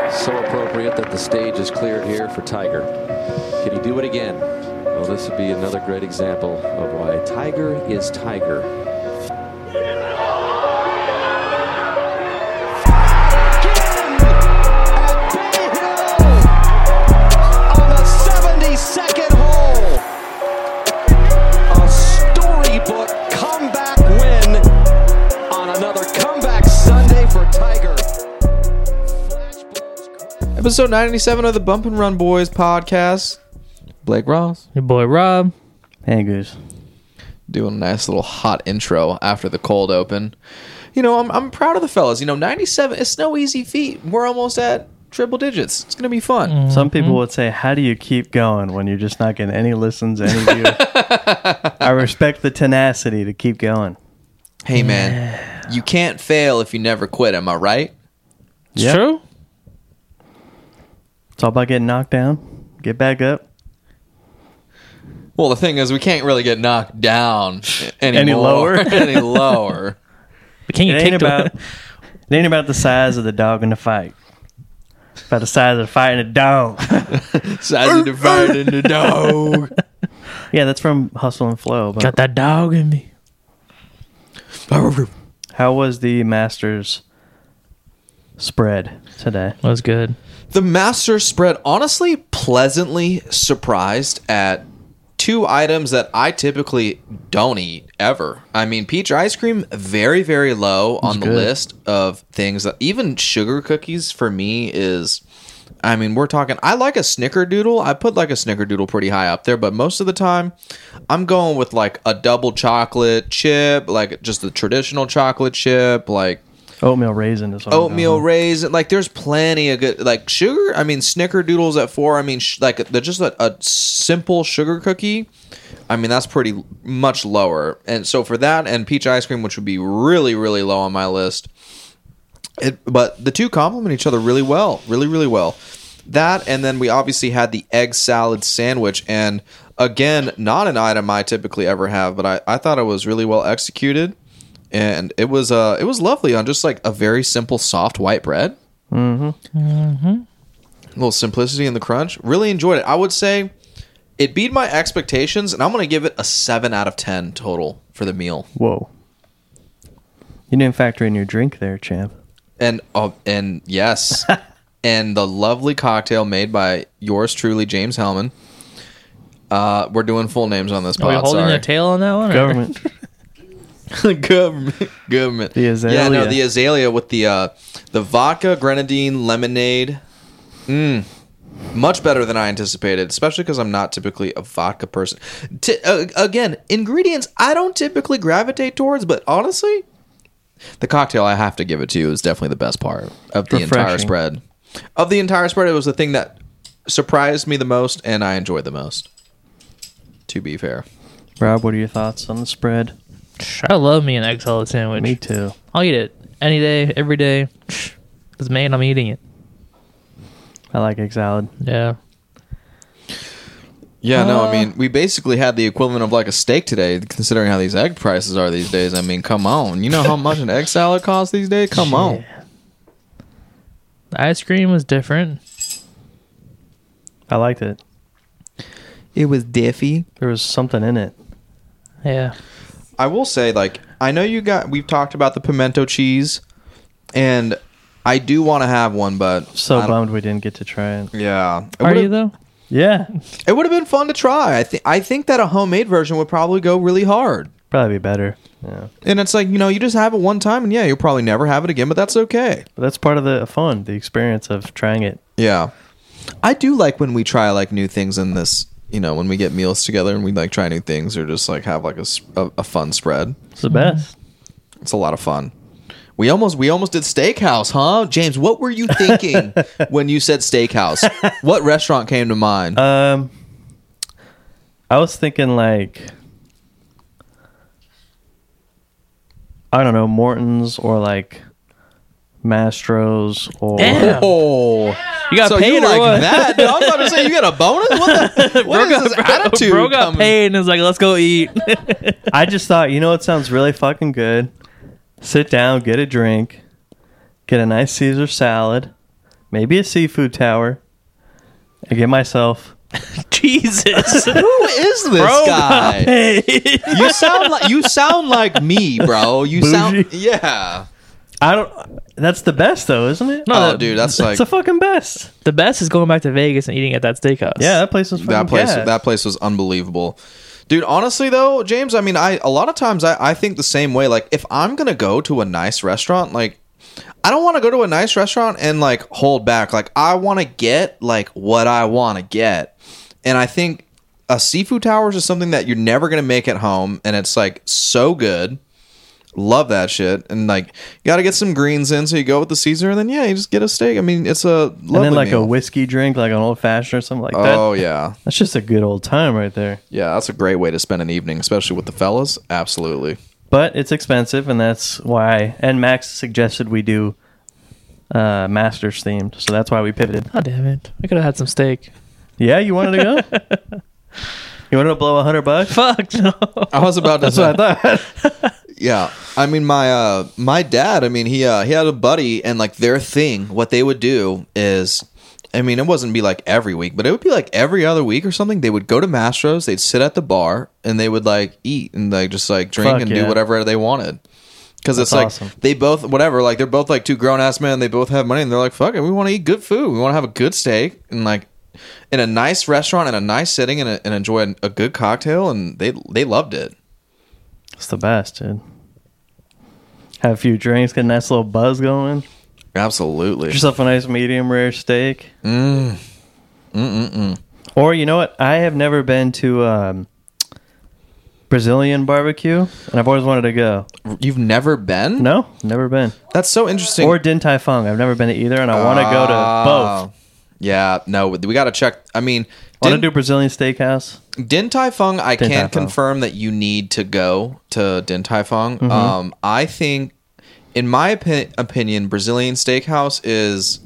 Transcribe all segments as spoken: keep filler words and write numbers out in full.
So appropriate that the stage is cleared here for Tiger. Can he do it again? Well, this would be another great example of why Tiger is Tiger. On the seventy-second hole, a storybook comeback win on another comeback Sunday for Tiger. Episode ninety-seven of the Bump and Run Boys podcast. Blake Ross. Your boy Rob. Hey, Goose. Doing a nice little hot intro after the cold open. You know, I'm I'm proud of the fellas. You know, ninety-seven, it's no easy feat. We're almost at triple digits. It's going to be fun. Mm-hmm. Some people would say, how do you keep going when you're just not getting any listens, any views? I respect the tenacity to keep going. Hey, man, you can't fail if you never quit. Am I right? It's Yep. true. It's all about getting knocked down, get back up. Well, the thing is, we can't really get knocked down anymore. Any lower? any lower. But can you It kick ain't the about it ain't about the size of the dog in the fight. It's about the size of the fight in the dog. Size of the fight in the dog. Yeah, that's from Hustle and Flow. But got that dog in me? how was the Masters spread today? That was good. The Masters spread, honestly, pleasantly surprised at two items that I typically don't eat ever. I mean, peach ice cream, very, very low on the good. list of things that even sugar cookies for me is. I mean, we're talking. I like a snickerdoodle. I put like a snickerdoodle pretty high up there, but most of the time, I'm going with like a double chocolate chip, like just the traditional chocolate chip, like. Oatmeal raisin is what I'm Oatmeal going with. raisin, like there's plenty of good, like sugar. I mean, snickerdoodles at four. I mean, sh- like they're just a, a simple sugar cookie. I mean, that's pretty much lower. And so for that and peach ice cream, which would be really, really low on my list. It, but the two complement each other really well, really, really well. That and then we obviously had the egg salad sandwich, and again, not an item I typically ever have, but I, I thought it was really well executed. And it was uh it was lovely on just like a very simple soft white bread. Mm-hmm. Mm-hmm. A little simplicity in the crunch. Really enjoyed it. I would say it beat my expectations, and I'm gonna give it a seven out of ten total for the meal. Whoa. You didn't factor in your drink there, champ. And uh, and yes, and the lovely cocktail made by yours truly, James Hellman. Uh, we're doing full names on this Are we pod. holding Sorry. a tail on that one? or- Government. government, government. The azalea. Yeah, no, the azalea with the uh, the vodka, grenadine, lemonade. Mmm, much better than I anticipated, especially because I'm not typically a vodka person. T- uh, again, ingredients I don't typically gravitate towards, but honestly, the cocktail I have to give it to you is definitely the best part of the entire Refreshing. spread. Of the entire spread, it was the thing that surprised me the most, and I enjoyed the most. To be fair. Rob, what are your thoughts on the spread? I love me an egg salad sandwich. Me too. I'll eat it any day, every day. It's made, I'm eating it. I like egg salad. Yeah. Yeah, no, Uh, I mean, we basically had the equivalent of like a steak today, considering how these egg prices are these days. I mean, come on. You know how much an egg salad costs these days? Come on. The ice cream was different. I liked it. It was diffy. There was something in it. Yeah. I will say, like, I know you got, we've talked about the pimento cheese, and I do want to have one, but. So I don't- bummed we didn't get to try it. Yeah. It Are would've- you, though? Yeah. It would have been fun to try. I, th- I think that a homemade version would probably go really hard. Probably be better. Yeah. And it's like, you know, you just have it one time, and yeah, you'll probably never have it again, but that's okay. But that's part of the fun, the experience of trying it. Yeah. I do like when we try like new things in this, you know, when we get meals together and we like try new things or just like have like a, s- a- a fun spread. It's the best. It's a lot of fun. We almost we almost did steakhouse, huh? James, what were you thinking when you said steakhouse? What restaurant came to mind? Um, I was thinking like, I don't know, Morton's or like Mastro's or Damn. oh, You got so paid you or like what? that? No, I'm about to say you got a bonus. What, the, what is this attitude? Bro got coming? paid and was like, let's go eat. I just thought, you know what sounds really fucking good? Sit down, get a drink, get a nice Caesar salad, maybe a seafood tower. I get myself. Jesus. Who is this Bro, guy? hey. You sound like you sound like me, bro. You sound Bougie. yeah. I don't. That's the best, though, isn't it? No, Oh, the, dude, that's That's like the fucking best. the best is going back to Vegas and eating at that steakhouse. Yeah, that place was fucking that place. gas. That place was unbelievable, dude. Honestly, though, James, I mean, I a lot of times I, I think the same way. Like, if I'm gonna go to a nice restaurant, like, I don't want to go to a nice restaurant and like hold back. Like, I want to get like what I want to get, and I think a seafood tower is something that you're never gonna make at home, and it's like so good. Love that shit. And like, you got to get some greens in, so you go with the Caesar, and then yeah, you just get a steak. I mean, it's a lovely and then like meal. a whiskey drink, like an old fashioned or something like that. Oh yeah, That's just a good old time right there. yeah. That's a great way to spend an evening, especially with the fellas. Absolutely. But it's expensive, and that's why. And Max suggested we do uh, Masters themed, so that's why we pivoted. Oh, damn it. I could have had some steak. Yeah, you wanted to go? You wanted to blow a hundred bucks? Fuck, no. I was about to. That's what I thought. Yeah, I mean my uh my dad. I mean he uh he had a buddy, and like their thing, what they would do is, I mean it wasn't be like every week, but it would be like every other week or something. They would go to Mastro's, they'd sit at the bar, and they would like eat and like just like drink Fuck and yeah. do whatever they wanted. Because it's That's like awesome. they both whatever, like they're both like two grown ass men. They both have money, and they're like, fuck it, we want to eat good food. We want to have a good steak and like in a nice restaurant in a nice setting and, and enjoy a, a good cocktail, and they they loved it. It's the best, dude. Have a few drinks, get a nice little buzz going. Absolutely. Get yourself a nice medium rare steak. Mm. Mm-mm-mm. Or you know what? I have never been to um, Brazilian barbecue, and I've always wanted to go. You've never been? No, never been. That's so interesting. Or Din Tai Fung. I've never been to either, and I want to go to Oh. both. Yeah, no, we got to check. I mean, I want Din, to do Brazilian steakhouse. Din Tai Fung, I Din Tai can Fung. confirm that you need to go to Din Tai Fung. Mm-hmm. Um, I think, in my opi- opinion, Brazilian Steakhouse is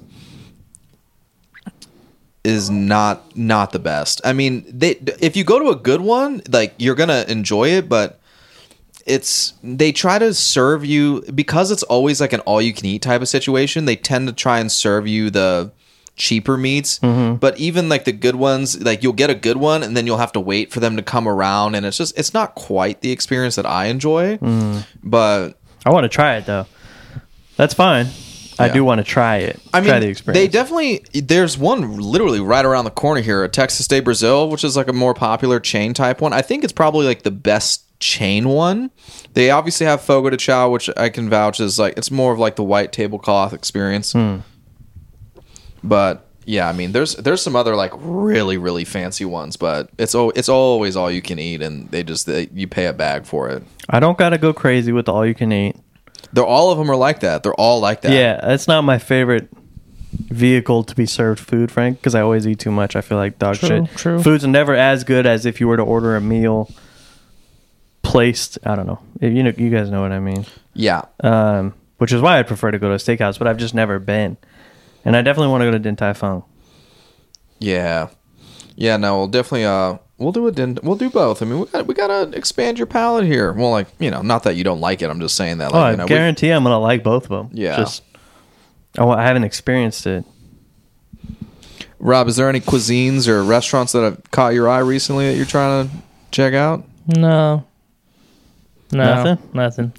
is not not the best. I mean, they if you go to a good one, like you're gonna enjoy it, but it's they try to serve you because it's always like an all you can eat type of situation. They tend to try and serve you the cheaper meats, Mm-hmm. but even like the good ones, like you'll get a good one and then you'll have to wait for them to come around, and it's just it's not quite the experience that I enjoy. Mm. But I want to try it though. That's fine. I Yeah. do want to try it. I mean, try the experience. they definitely there's one literally right around the corner here, a Texas Day Brazil, which is like a more popular chain type one. I think it's probably like the best chain one. They obviously have Fogo de Chao, which I can vouch is like it's more of like the white tablecloth experience. Hmm. But yeah, I mean, there's there's some other like really really fancy ones, but it's al- it's always all you can eat, and they just they, you pay a bag for it. I don't gotta go crazy with the all you can eat. They're all of them are like that. They're all like that. Yeah, that's not my favorite vehicle to be served food, Frank, because I always eat too much. I feel like dog True, shit. true. Food's never as good as if you were to order a meal placed. I don't know. You know, you guys know what I mean. yeah. Um, which is why I prefer to go to a steakhouse, but I've just never been, and I definitely want to go to Din Tai Fung. Yeah, yeah. No, we'll definitely. Uh, we'll do it. In, we'll do both. I mean, we got we gotta expand your palate here. Well, like you know, not that you don't like it. I'm just saying that. Like, Oh, you know, I we- guarantee I'm gonna like both of them. Yeah. Just oh, I haven't experienced it. Rob, is there any cuisines or restaurants that have caught your eye recently that you're trying to check out? No. No. Nothing? Nothing.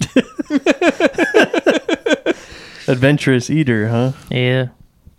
Adventurous eater, huh? Yeah.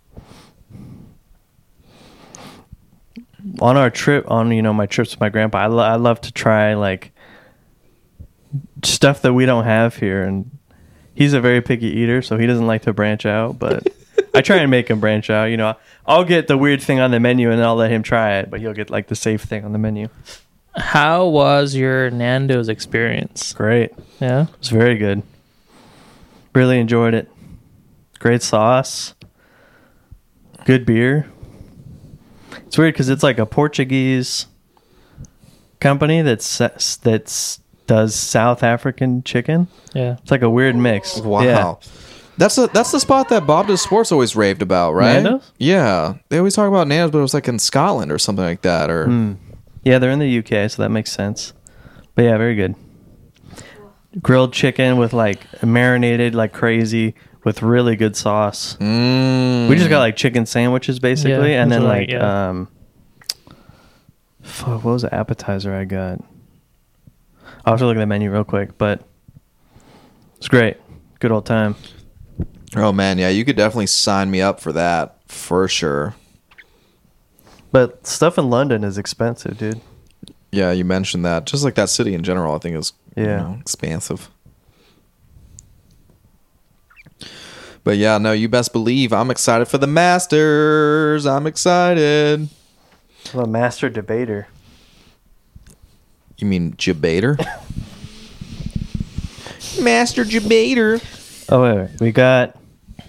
On our trip, on you know my trips with my grandpa, I, lo- I love to try like stuff that we don't have here, and he's a very picky eater, so he doesn't like to branch out. But I try and make him branch out. You know, I'll get the weird thing on the menu, and I'll let him try it, but he'll get like the safe thing on the menu. How was your Nando's experience? Great, Yeah. it was very good. Really enjoyed it. Great sauce, good beer. It's weird because it's like a Portuguese company that's that's does South African chicken. Yeah. It's like a weird mix. Wow. Yeah. That's the that's the spot that Bob Does Sports always raved about, right? Nando's? Yeah, they always talk about Nando's, but it was like in Scotland or something like that. Or Mm. Yeah, they're in the U K, so that makes sense. But yeah, very good. Grilled chicken with like marinated like crazy with really good sauce. Mm. We just got like chicken sandwiches basically, Yeah, and that's then right, like yeah. um, fuck, what was the appetizer I got? I'll have to look at the menu real quick, but it's great. Good old time. Oh man, yeah, you could definitely sign me up for that for sure. But stuff in London is expensive, dude. Yeah, you mentioned that. Just like that city in general, I think is you Yeah. know, expansive. But yeah, no, you best believe I'm excited for the Masters. I'm excited. I'm a master debater. You mean Jabater? Master Jabater. Oh wait, wait, we got.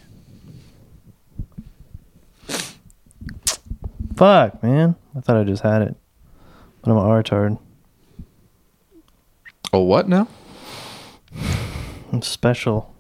Fuck, man! I thought I just had it, but I'm a retard. Oh, what now? I'm special.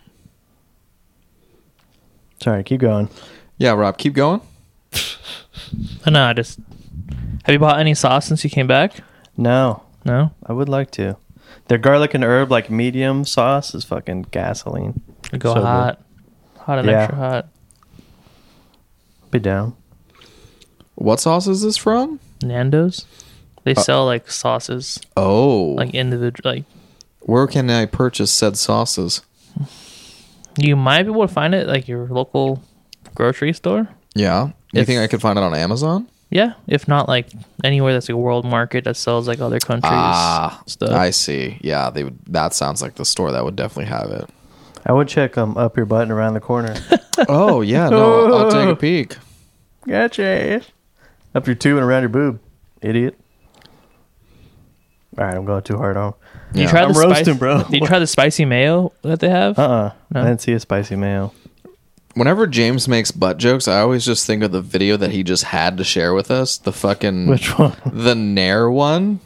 Sorry, keep going. Yeah, Rob, keep going. Oh, no, I just. Have you bought any sauce since you came back? No, No? I would like to. Their garlic and herb, like medium sauce, is fucking gasoline. Go So good. hot. Hot and Yeah. extra hot. Be down. What sauce is this from? Nando's? They sell like sauces, Oh, like individual. Like where can I purchase said sauces? you might be able to find it like your local grocery store. Yeah, you If- think I could find it on Amazon? Yeah, if not like anywhere that's like a world market that sells like other countries Ah, stuff. I see. Yeah, they would. That sounds like the store that would definitely have it. I would check um up your butt and around the corner. Oh yeah, no, I'll take a peek. Gotcha. Up your tube and around your boob, idiot. All right, I'm going too hard on. you Yeah. try I'm the roasting, spice- bro. Did you try the spicy mayo that they have? Uh uh No. I didn't see a spicy mayo. Whenever James makes butt jokes, I always just think of the video that he just had to share with us. The fucking Which one? the Nair one.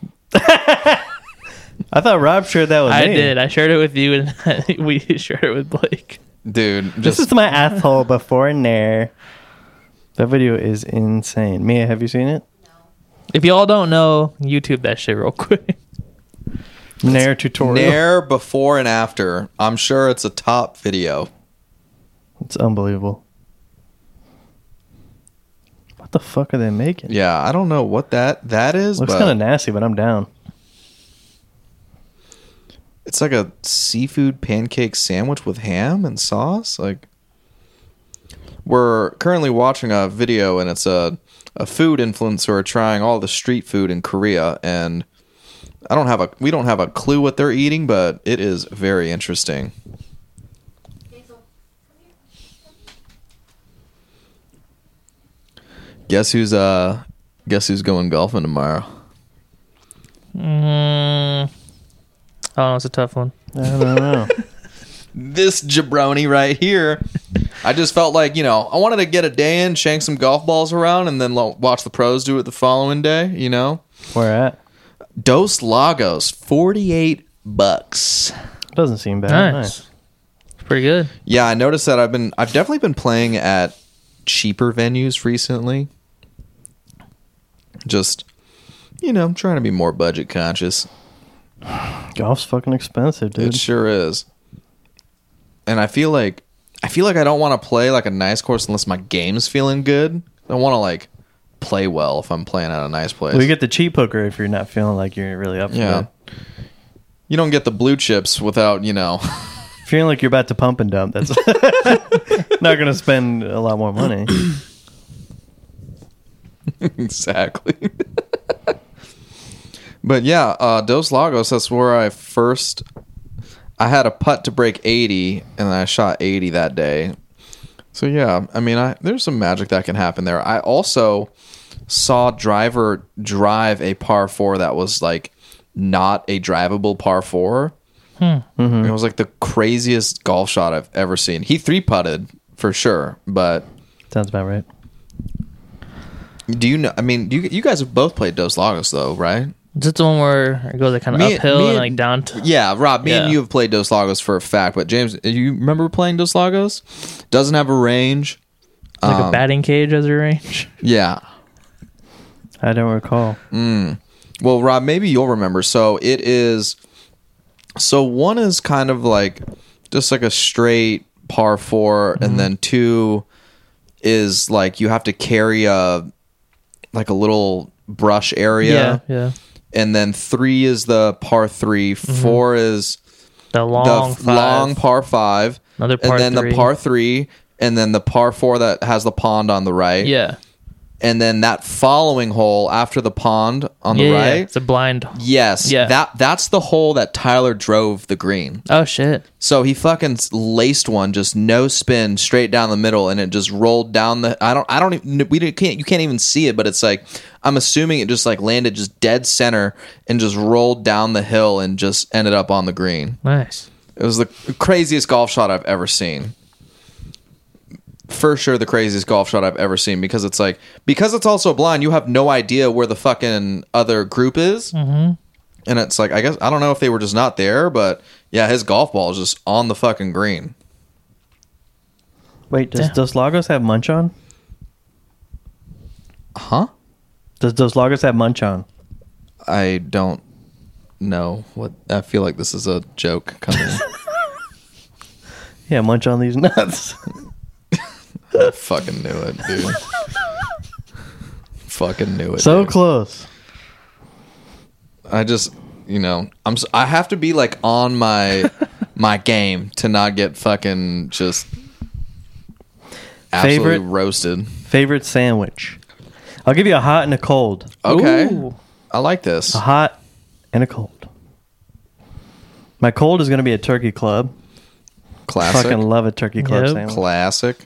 I thought Rob shared that with I me. did. I shared it with you, and we shared it with Blake. Dude, This just is my asshole before and there. That video is insane. Mia, have you seen it? If y'all don't know, YouTube that shit real quick. Nair tutorial. Nair before and after. I'm sure it's a top video. It's unbelievable. What the fuck are they making? Yeah, I don't know what that that is, Looks but kind of nasty, but I'm down. it's like a seafood pancake sandwich with ham and sauce. Like, we're currently watching a video, and it's a a food influencer trying all the street food in Korea, and I don't have a we don't have a clue what they're eating, but it is very interesting. Guess who's uh guess who's going golfing tomorrow? Mm, oh, it's a tough one. I don't know. This jabroni right here. I just felt like, you know, I wanted to get a day in, shank some golf balls around, and then lo- watch the pros do it the following day, you know? Where at? Dos Lagos, forty-eight bucks. Doesn't seem bad. Nice. Nice. It's pretty good. Yeah, I noticed that I've been I've definitely been playing at cheaper venues recently. Just, you know, I'm trying to be more budget conscious. Golf's fucking expensive, dude. It sure is. And I feel like I feel like I don't want to play like a nice course unless my game's feeling good. I want to like play well if I'm playing at a nice place. Well, you get the cheap hooker if you're not feeling like you're really up for yeah. it. You don't get the blue chips without, you know. Feeling like you're about to pump and dump, that's not going to spend a lot more money. Exactly. But yeah, uh, Dos Lagos, that's where I first... I had a putt to break eighty, and I shot eighty that day. So yeah, I mean, I there's some magic that can happen there. I also saw driver drive a par four that was like not a drivable par four. Hmm. Mm-hmm. It was like the craziest golf shot I've ever seen. He three putted for sure, but Sounds about right. do you know? I mean, you you guys have both played Dos Lagos though, right? Is it the one where it goes like kind of Me- uphill me and and- like down to? Yeah, Rob, me Yeah. and you have played Dos Lagos for a fact, but James, you remember playing Dos Lagos? Doesn't have a range. Like Um, a batting cage as a range. Yeah. I don't recall. Mm. Well, Rob, maybe you'll remember. So it is. So one is kind of like just like a straight par four, Mm-hmm. and then two is like you have to carry a like a little brush area. Yeah, yeah. And then three is the par three. Four is The long, the f- five. long par five. Another par and then three. the par three, and then the par four that has the pond on the right. Yeah. And then that following hole after the pond on yeah, the yeah, right. it's a blind. Yes. Yeah. That that's the hole that Tyler drove the green. Oh shit. So he fucking laced one, just no spin, straight down the middle, and it just rolled down the. I don't. I don't. Even, we didn't, can't. You can't even see it, but it's like I'm assuming it just like landed just dead center and just rolled down the hill and just ended up on the green. Nice. It was the craziest golf shot I've ever seen. For sure, the craziest golf shot I've ever seen because it's like because it's also blind. You have no idea where the fucking other group is. Mm-hmm. And it's like, I guess, I don't know if they were just not there, but yeah, his golf ball is just on the fucking green. Wait, does Damn. Dos Lagos have Munch on? Huh? Does Dos Lagos have Munch on? I don't know what. I feel like this is a joke coming. Yeah, Munch on these nuts. I fucking knew it, dude. Fucking knew it. So dude. close. I just, you know, I'm. s- I have to be like on my my game to not get fucking just absolutely Favorite- roasted. Favorite sandwich? I'll give you a hot and a cold. Okay, Ooh. I like this. A hot and a cold. My cold is going to be a turkey club. Classic. Fucking love a turkey club Yep. sandwich. Classic.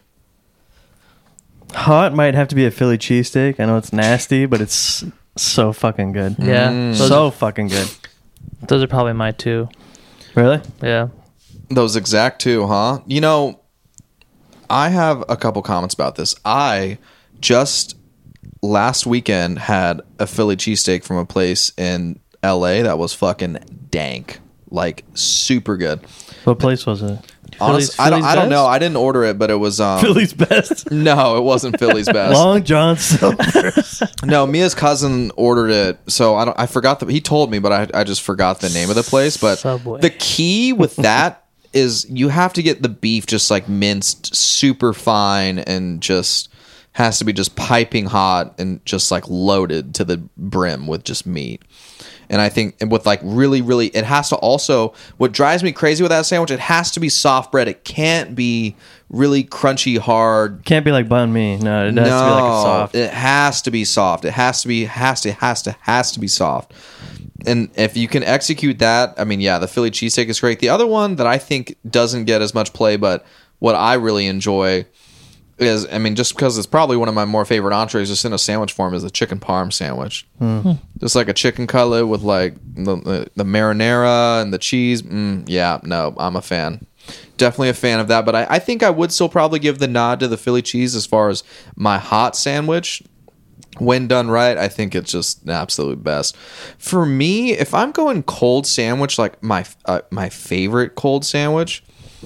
Hot might have to be a Philly cheesesteak. I know it's nasty, but it's so fucking good. Yeah. Mm. Those, So fucking good. those are probably my two. Really? Yeah. Those exact two, huh? You know, I have a couple comments about this. I just last weekend had a Philly cheesesteak from a place in L A that was fucking dank. Like super good. What place was it? Honest, Philly's- I don't Philly's I don't best? know. I didn't order it, but it was um Philly's best. No, it wasn't Philly's best. Long John Silver's. No, Mia's cousin ordered it, so I don't. I forgot that he told me, but I I just forgot the name of the place. But Subway. the key with that is you have to get the beef just like minced super fine and just has to be just piping hot and just like loaded to the brim with just meat. And I think with like really, really, it has to also, what drives me crazy with that sandwich, it has to be soft bread. It can't be really crunchy, hard. Can't be like bun me. No, it has no, to be like a soft. It has to be soft. It has to be, has to, has to, has to be soft. And if you can execute that, I mean, yeah, the Philly cheesesteak is great. The other one that I think doesn't get as much play, but what I really enjoy is, I mean, just because it's probably one of my more favorite entrees just in a sandwich form, is the chicken parm sandwich. Just like a chicken cutlet with like the, the, the marinara and the cheese. Mm, yeah, no, I'm a fan. Definitely a fan of that. But I, I think I would still probably give the nod to the Philly cheese as far as my hot sandwich. When done right, I think it's just the absolute best. For me, if I'm going cold sandwich, like my uh, my favorite cold sandwich,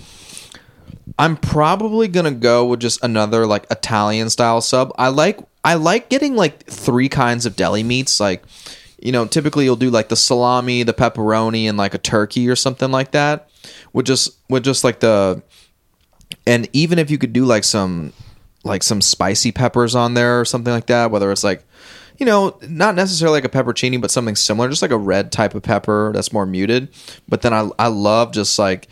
I'm probably gonna go with just another like Italian style sub. I like I like getting like three kinds of deli meats. Like, you know, typically you'll do like the salami, the pepperoni, and like a turkey or something like that. With just with just like the, and even if you could do like some like some spicy peppers on there or something like that, whether it's like, you know, not necessarily like a peppercini, but something similar, just like a red type of pepper that's more muted. But then I I love just like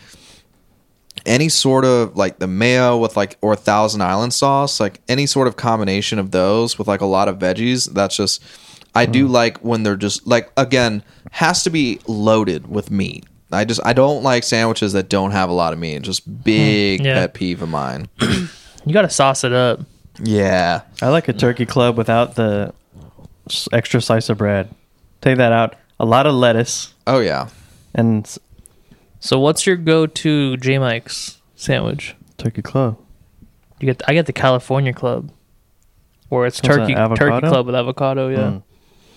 any sort of like the mayo with like, or Thousand Island sauce, like any sort of combination of those with like a lot of veggies. That's just, I do like when they're just like, again, has to be loaded with meat. I just, I don't like sandwiches that don't have a lot of meat. Just big Yeah. pet peeve of mine. You got to sauce it up. Yeah. I like a turkey club without the s- extra slice of bread. Take that out. A lot of lettuce Oh yeah. and s- So what's your go-to J Mike's sandwich? turkey club. You get I get the California Club, or it's What's that, turkey avocado? turkey club with avocado. Yeah. Mm.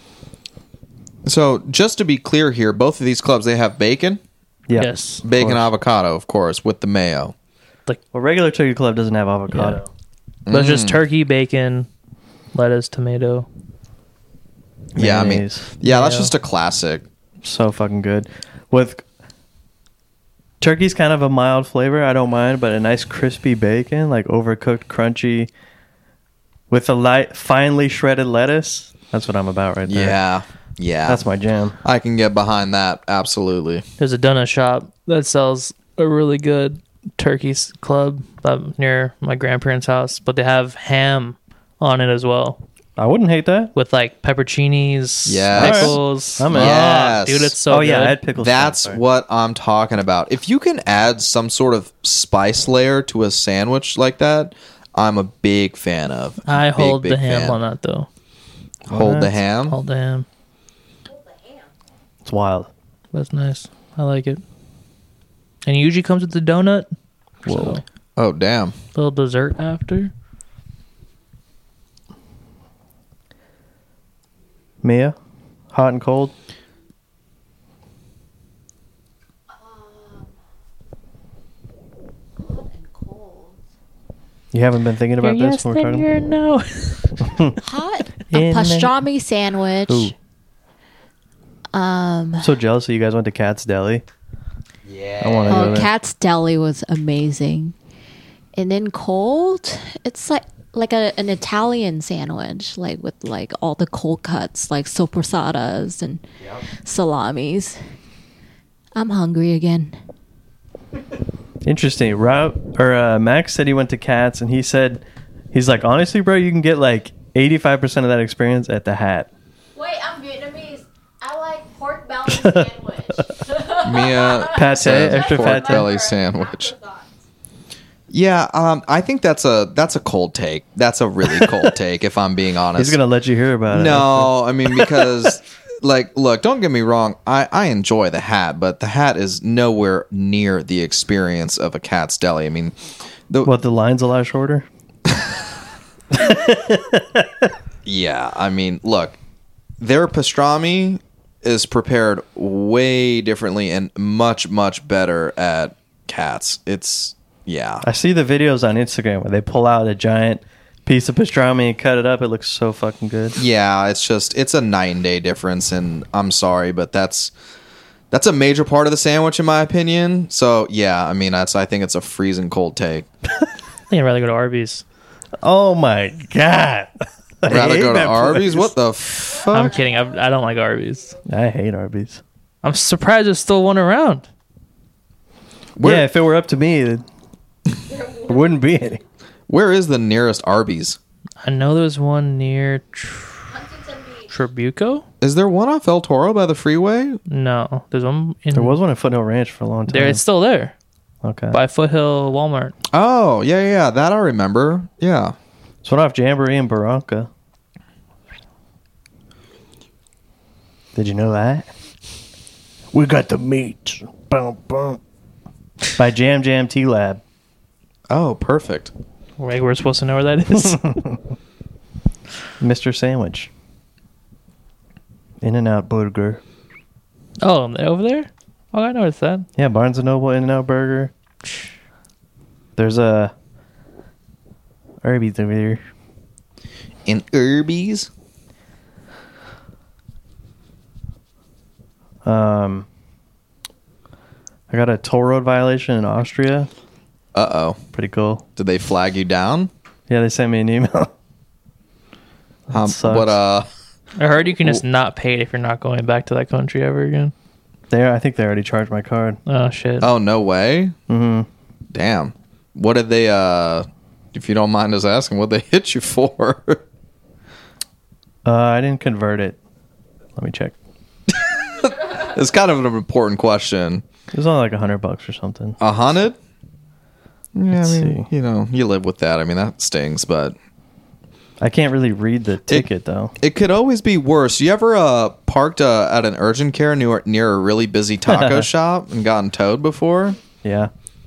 So just to be clear here, both of these clubs, they have bacon, Yeah. Yes. bacon course. avocado, of course, with the mayo. Well, regular turkey club doesn't have avocado. But it's just Mm. turkey, bacon, lettuce, tomato. Yeah, I mean, Mayonnaise. yeah, that's Mayo. just a classic. So fucking good. With Turkey's kind of a mild flavor. I don't mind, but a nice crispy bacon, like overcooked, crunchy, with a light, finely shredded lettuce. That's what I'm about right there. Yeah. Yeah. That's my jam. I can get behind that. Absolutely. There's a donut shop that sells a really good turkey s- club up near my grandparents' house, but they have ham on it as well I wouldn't hate that. with like pepperoncinis, Yes. pickles. I'm in. Oh, Yes. dude, it's so oh good. yeah, I had pickles. That's Sorry. what I'm talking about. If you can add some sort of spice layer to a sandwich like that, I'm a big fan of. I Big, hold big the ham fan. on that though. Hold the What? ham. Hold the ham. It's wild. That's nice. I like it. And it usually comes with the donut. Whoa. So, Oh, damn. little dessert after. Mia, hot and cold. Hot and cold. You haven't been thinking about this when we're talking. you're no. Hot In a the- pastrami sandwich. Ooh. Um, I'm so jealous that you guys went to Cat's Deli. Yeah. I want to go oh, there. Cat's Deli was amazing. And then cold, it's like like a, an Italian sandwich, like with like all the cold cuts, like soppressadas and salamis. I'm hungry again. Interesting. Rob or uh, Max said he went to Cat's and he said he's like, honestly, bro, you can get like eighty-five percent of that experience at the Hat. Wait, I'm Vietnamese. I like pork belly sandwich. Mia Pate, said extra pork pate. belly sandwich. Yeah, um, I think that's a that's a cold take. That's a really cold take, if I'm being honest. He's gonna let you hear about it. No, I mean because like look, don't get me wrong, I, I enjoy the Hat, but the Hat is nowhere near the experience of a Cat's Deli. I mean the What, the line's a lot shorter? yeah, I mean look, their pastrami is prepared way differently and much, much better at Cat's. It's yeah. I see the videos on Instagram where they pull out a giant piece of pastrami and cut it up. It looks so fucking good. Yeah, it's just it's a night and day difference, and I'm sorry, but that's that's a major part of the sandwich in my opinion. So yeah, I mean that's I think it's a freezing cold take. I think I'd rather go to Arby's. Oh my god! I Rather hate go to that Arby's? place. What the fuck? I'm kidding. I, I don't like Arby's. I hate Arby's. I'm surprised there's still one around. Where- Yeah, if it were up to me, it- there wouldn't be any. Where is the nearest Arby's? I know there's one near Tr- Tribuco. Is there one off El Toro by the freeway? No, there's one in There was one at Foothill Ranch for a long time. there. It's still there okay. by Foothill Walmart. Oh, yeah, yeah, yeah, that I remember. Yeah. It's one off Jamboree and Barranca. Did you know that? We got the meat. Boom, boom. By Jam Jam Tea Lab. Oh, perfect. Like we're supposed to know where that is. Mister Sandwich. In and Out Burger. Oh, they're over there. Oh, I noticed that. Yeah, Barnes and Noble In and Out Burger. There's a Arby's over here. In Arby's? Um, I got a toll road violation in Austria. Uh-oh. Pretty cool. Did they flag you down? Yeah, they sent me an email. Um, sucks. what, uh... I heard you can just not pay it if you're not going back to that country ever again. There, I think they already charged my card. Oh shit. Oh, no way? Mm-hmm. Damn. What did they, uh... If you don't mind us asking, what they hit you for? Uh, I didn't convert it. Let me check. It's kind of an important question. It was only like a hundred bucks or something. A hundred? Yeah, Let's I mean, see. you know, you live with that. I mean, that stings, but I can't really read the ticket though. it could always be worse. You ever uh, parked uh, at an urgent care near, near a really busy taco shop and gotten towed before? Yeah.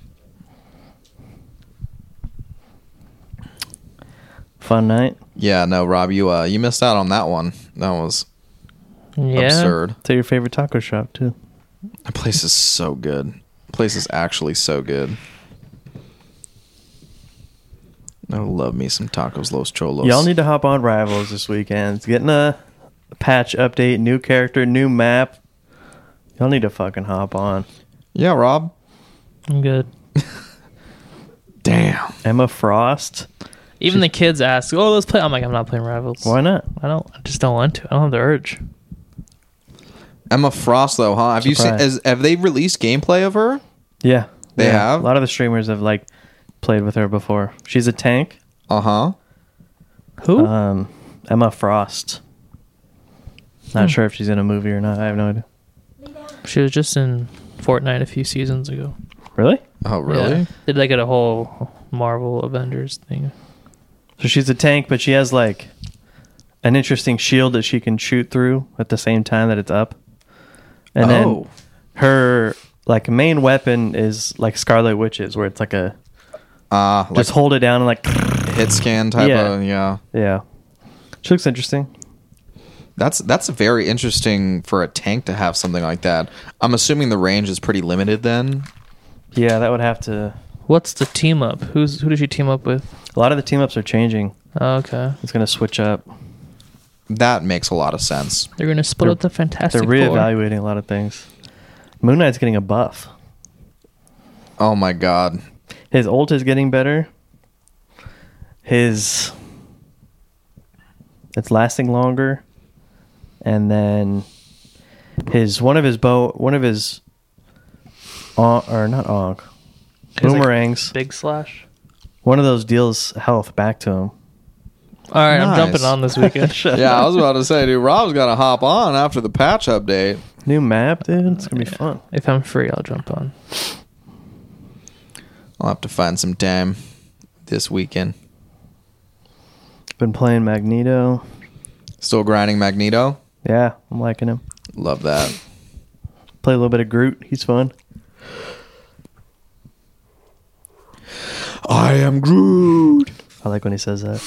Fun night. Yeah, no, Rob, you uh, you missed out on that one. That was yeah. absurd. To your favorite taco shop too. That place is so good. The place is actually so good. I love me some tacos Los Cholos. Y'all need to hop on Rivals this weekend. It's getting a patch update, new character, new map. Y'all need to fucking hop on. Yeah, Rob. I'm good. Damn. Emma Frost. Even the kids ask, "Oh, let's play." I'm like, I'm not playing Rivals. Why not? I don't. I just don't want to. I don't have the urge. Emma Frost, though, huh? Have you seen? Surprise. Is, have they released gameplay of her? Yeah, They yeah. have? A lot of the streamers have like played with her before. She's a tank. Uh huh. Who? Um, Emma Frost. Not Hmm. sure if she's in a movie or not. I have no idea. She was just in Fortnite a few seasons ago. Really? Oh, really? Yeah. Did like a whole Marvel Avengers thing. So she's a tank, but she has like an interesting shield that she can shoot through at the same time that it's up. And Oh. then her like main weapon is like Scarlet Witch's, where it's like a Uh, like just hold it down and like hit scan type Yeah. of, yeah. yeah. She looks interesting. That's that's very interesting for a tank to have something like that. I'm assuming the range is pretty limited then. Yeah, that would have to. What's the team up? Who's who does she team up with? A lot of the team ups are changing. Oh, okay, It's gonna switch up. That makes a lot of sense. they're gonna split They're- up the Fantastic They're Four. reevaluating a lot of things. Moon Knight's getting a buff. Oh my god. His ult is getting better. His it's lasting longer, and then his one of his bow, one of his on, or not onk, He's like boomerangs. Big slash. One of those deals health back to him. All right, I'm Nice. jumping on this weekend. Yeah, I was about to say, dude, Rob's got to hop on after the patch update. New map, dude. It's gonna be fun. If I'm free, I'll jump on. I'll have to find some time this weekend. Been playing Magneto. Still grinding Magneto. Yeah, I'm liking him. Love that. Play a little bit of Groot. He's fun. I am Groot. I like when he says that.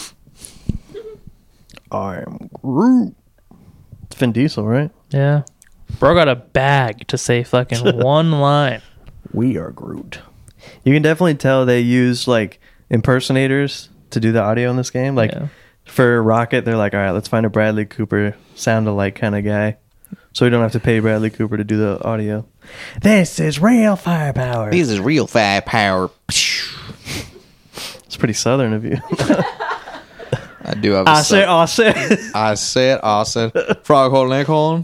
I am Groot. It's Vin Diesel, right? Yeah, bro got a bag to say fucking one line. We are Groot. You can definitely tell they use like impersonators to do the audio in this game. Like Yeah. for Rocket, they're like, all right, let's find a Bradley Cooper sound alike kind of guy, so we don't have to pay Bradley Cooper to do the audio. This is real firepower. This is real firepower. It's pretty southern of you. I do have a I said, sub- I said, I said, I said, Froghorn Leghorn.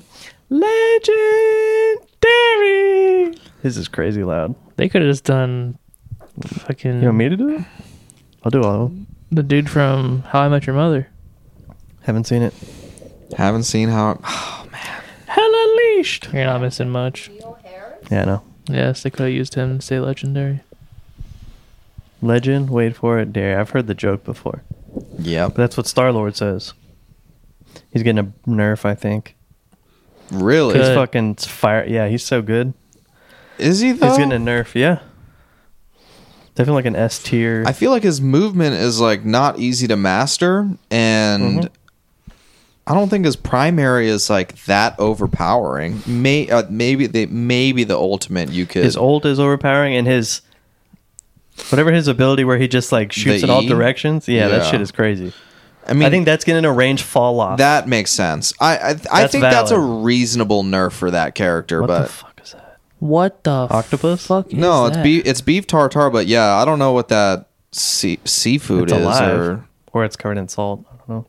legendary. This is crazy loud. They could have just done fucking You want me to do it? I'll do all of them. the dude from How I Met Your Mother. Haven't seen it. Haven't seen how. Oh, man. Hell unleashed. You're not missing much. Yeah, I know. Yes, they could have used him to say legendary. Legend, wait for it, dare. I've heard the joke before. Yep. But that's what Star-Lord says. He's getting a nerf, I think. Really? He's Good. fucking fire. Yeah, he's so good. Is he, though? He's getting a nerf, yeah. Definitely like an S tier. I feel like his movement is like not easy to master, and Mhm. I don't think his primary is like that overpowering. May uh, maybe the maybe the ultimate you could. His ult is overpowering, and his whatever his ability where he just like shoots The in all E? directions. Yeah, that Yeah. shit is crazy. I mean, I think that's getting a range fall off. that makes sense. I I, I That's think that's a valid. reasonable nerf for that character, what but the fuck is that? What the Octopus? fuck? Is no, it's that? beef. It's beef tartare, but yeah, I don't know what that sea, seafood It's is. alive. Or Or it's covered in salt. I don't know.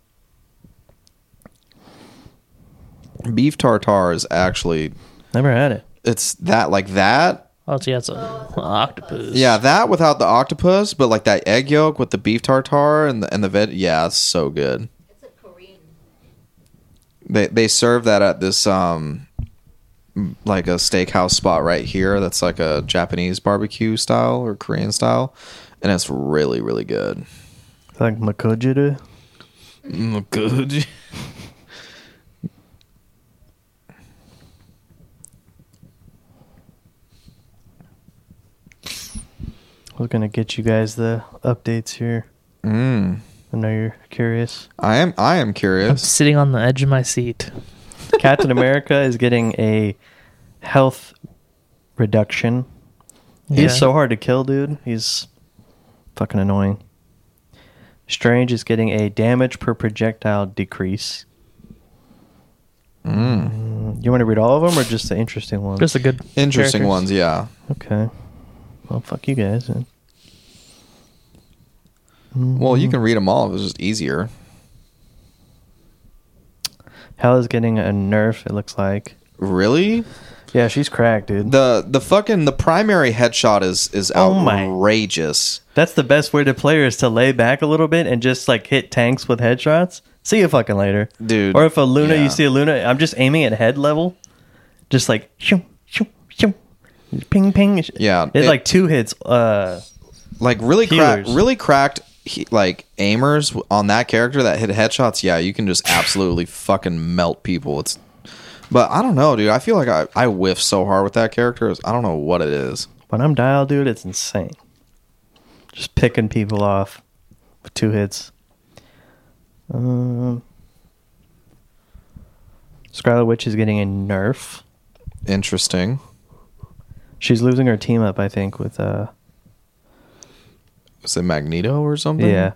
beef tartare is actually Never had it. it's that like that. Oh, so yeah, it's a octopus. Yeah, that without the octopus, but like that egg yolk with the beef tartare and the and the veg. Yeah, it's so good. It's a Korean. They they serve that at this um like a steakhouse spot right here. That's like a Japanese barbecue style or Korean style, and it's really really good. Like Makojita. Mm, good. We're gonna get you guys the updates here. Mm. I know you're curious. I am I am I'm curious. sitting on the edge of my seat. Captain America is getting a health reduction. He's Yeah. so hard to kill, dude. He's fucking annoying. Strange is getting a damage per projectile decrease. Mm. Mm, You want to read all of them or just the interesting ones? Just a good Interesting characters. ones, yeah. Okay. Well, fuck you guys. Then. Well, you can read them all. It was just easier. Hell is getting a nerf, it looks like. Really? Yeah, she's cracked, dude. The the fucking the primary headshot is is Oh my. outrageous. That's the best way to play her is to lay back a little bit and just like hit tanks with headshots. See you fucking later. Dude. Or if a Luna, yeah. you see a Luna, I'm just aiming at head level. Just like, shoo, shoo, shoo. Ping, ping. Yeah, It's it- like two hits. Uh, Like really cracked, Healers. really cracked. He, like aimers on that character that hit headshots. Yeah, you can just absolutely fucking melt people. It's, but I don't know, dude. I feel like I I whiff so hard with that character. I don't know what it is. when I'm dialed, dude, it's insane. Just picking people off with two hits. Um, Scarlet Witch is getting a nerf. Interesting. She's losing her team up, I think, with uh Is it Magneto or something? yeah.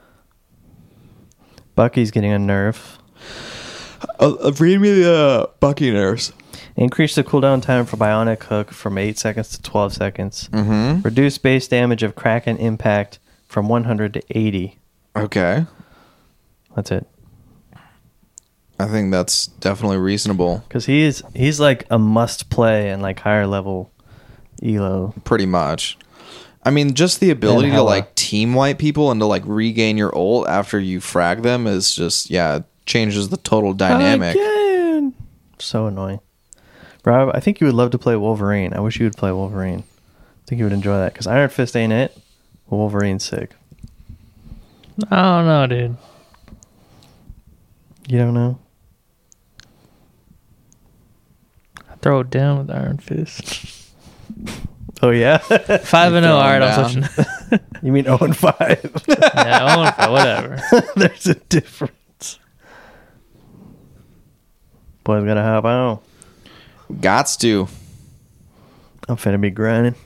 Bucky's getting a nerf. Uh, uh, read me the uh, Bucky nerfs. Increase the cooldown time for Bionic Hook from eight seconds to twelve seconds. Mm-hmm. Reduce base damage of Kraken Impact from one hundred to eighty. Okay. That's it. I think that's definitely reasonable. Because he's he's like a must play and like higher level elo. Pretty much. I mean, just the ability to Hela. like team wipe people and to like regain your ult after you frag them is just, yeah, it changes the total dynamic. Again. So annoying. Rob, I think you would love to play Wolverine. I wish you would play Wolverine. I think you would enjoy that. Because Iron Fist ain't it. But Wolverine's sick. I don't know, dude. You don't know? I throw it down with Iron Fist. Oh, yeah? Five and throw zero. All him right, I'm down. You switching. mean oh and five? Yeah, I want to- whatever. There's a difference. Boys gotta hop on. Gots to. I'm finna be grinding.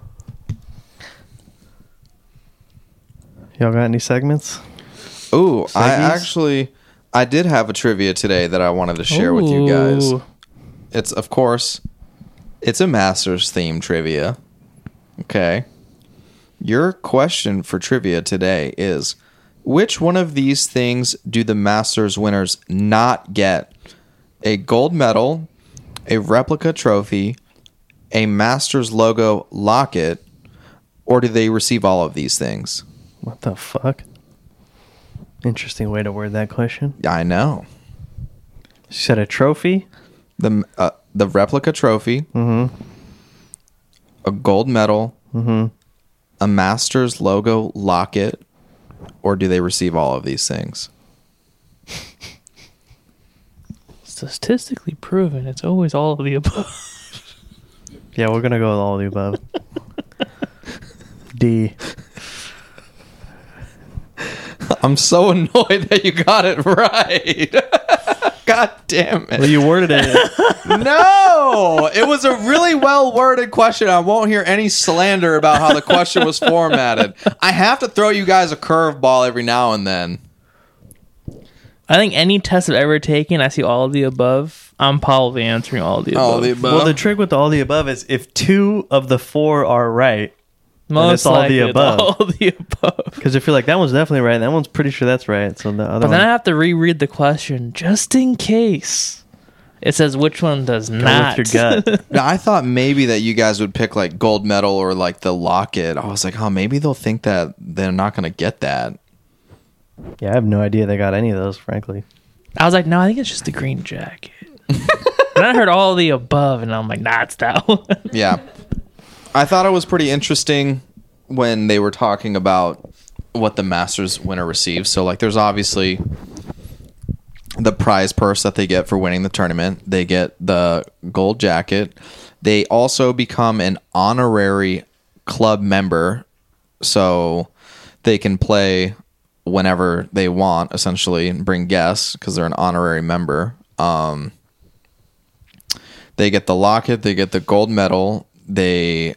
Y'all got any segments? Ooh, I Seggies? actually, I did have a trivia today that I wanted to share with you guys. Ooh. It's, of course, it's a Masters theme trivia. Okay. Your question for trivia today is, which one of these things do the Masters winners not get? A gold medal, a replica trophy, a Masters logo locket, or do they receive all of these things? What the fuck? Interesting way to word that question. I know. She said a trophy. The uh, the replica trophy, Mm-hmm. a gold medal, Mm-hmm. a Masters logo locket, or do they receive all of these things? Statistically proven, it's always all of the above. Yeah, we're gonna go with all of the above. D. I'm so annoyed that you got it right. God damn it. Well, you worded it. No, it was a really well worded question. I won't hear any slander about how the question was formatted. I have to throw you guys a curveball every now and then. I think any test I've ever taken, I see all of the above. I'm probably answering all of the above. All the above. Well, the trick with all the above is if two of the four are right, Most it's all likely the it's above. all the above. because if you're like that one's definitely right, that one's pretty sure that's right. So the other But then I one, have to reread the question just in case. It says which one does go not. with your gut. Now, I thought maybe that you guys would pick like gold medal or like the locket. I was like, oh, maybe they'll think that they're not going to get that. Yeah, I have no idea they got any of those, frankly. I was like, no, I think it's just the green jacket. And I heard all of the above, and I'm like, nah, it's that one. Yeah. I thought it was pretty interesting when they were talking about what the Masters winner receives. So, like, there's obviously the prize purse that they get for winning the tournament. They get the gold jacket. They also become an honorary club member. So they can play whenever they want, essentially, and bring guests because they're an honorary member. Um, they get the locket. They get the gold medal. They...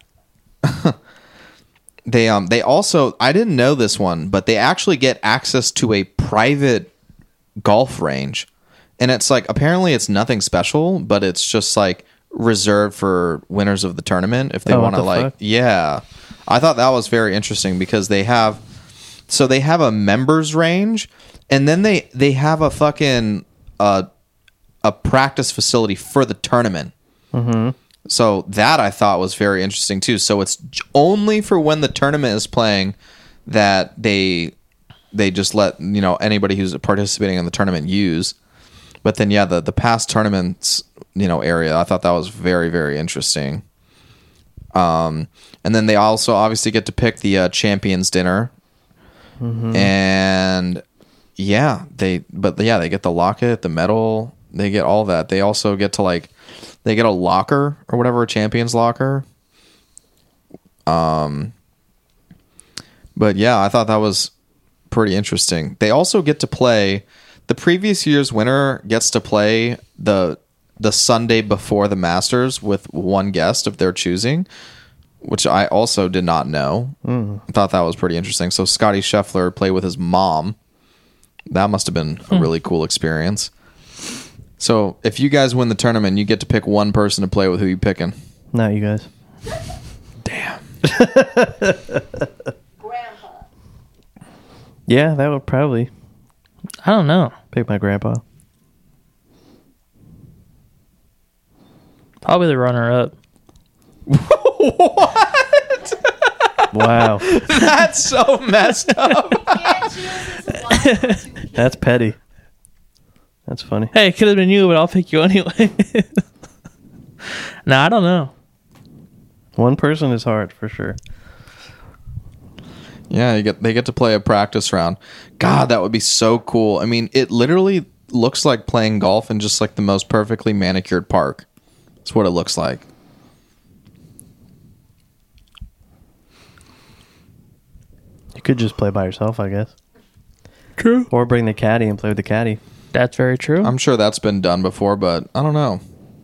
They um they also, I didn't know this one, but they actually get access to a private golf range. And it's like, apparently it's nothing special, but it's just like reserved for winners of the tournament if they Oh, what want to the like fuck? yeah. I thought that was very interesting because they have so they have a members range and then they they have a fucking uh a practice facility for the tournament. Mm-hmm. So that I thought was very interesting too. So it's j- only for when the tournament is playing that they they just let you know anybody who's participating in the tournament use. But then yeah, the the past tournaments you know area, I thought that was very very interesting. Um, and then they also obviously get to pick the uh, champions dinner, Mm-hmm. and yeah, they but yeah they get the locket, the medal, they get all that. They also get to like they get a locker or whatever, a champions locker. Um, but yeah, I thought that was pretty interesting. They also get to play. The previous year's winner gets to play the the Sunday before the Masters with one guest of their choosing, which I also did not know. Mm. I thought that was pretty interesting. So Scotty Scheffler played with his mom. That must have been a really cool experience. So if you guys win the tournament, you get to pick one person to play with. Who you picking? Not you guys. Damn. Grandpa. Yeah, that would probably I don't know. pick my grandpa. Probably the runner-up. Wow, That's so messed up. that's petty. That's funny. Hey, it could have been you, but I'll pick you anyway. Nah, I don't know. One person is hard for sure. Yeah, you get they get to play a practice round. God, that would be so cool. I mean, it literally looks like playing golf in just like the most perfectly manicured park. That's what it looks like. You could just play by yourself, I guess, True. or bring the caddy and play with the caddy. That's very true. I'm sure that's been done before, but I don't know.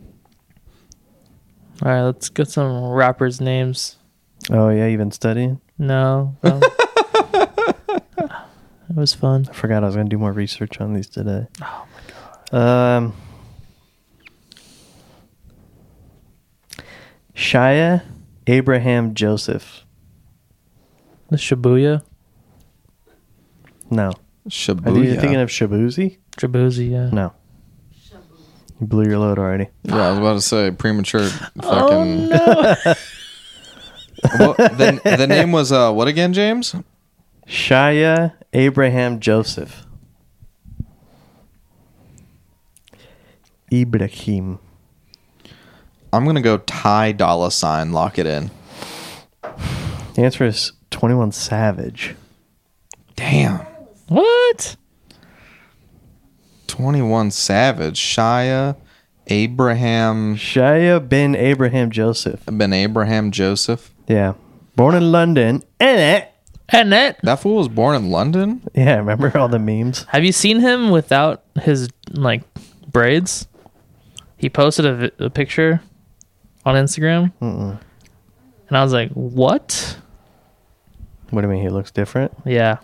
All right, let's get some rappers' names. Oh yeah, you've been studying. No. um, it was fun. I forgot I was gonna do more research on these today. Oh my god. Um, Shia Abraham Joseph. The Shibuya. No, Shibuya. are you thinking of Shabuzi? Shibuya, yeah. No. You blew your load already. Yeah, I was about to say premature. Fucking. Oh, no. Well, the, the name was uh, what again, James? Shia Abraham Joseph. Ibrahim. I'm gonna go Ty Dolla Sign. Lock it in. The answer is twenty-one Savage. Damn. What? twenty-one Savage. Shia Abraham Shia bin Abraham Joseph. Ben Abraham Joseph. Yeah. Born in London. Eh. And that. That fool was born in London. Yeah, remember all the memes? Have you seen him without his like braids? He posted a, vi- a picture on Instagram, Mm-mm. and I was like, "What?" What do you mean he looks different? Yeah,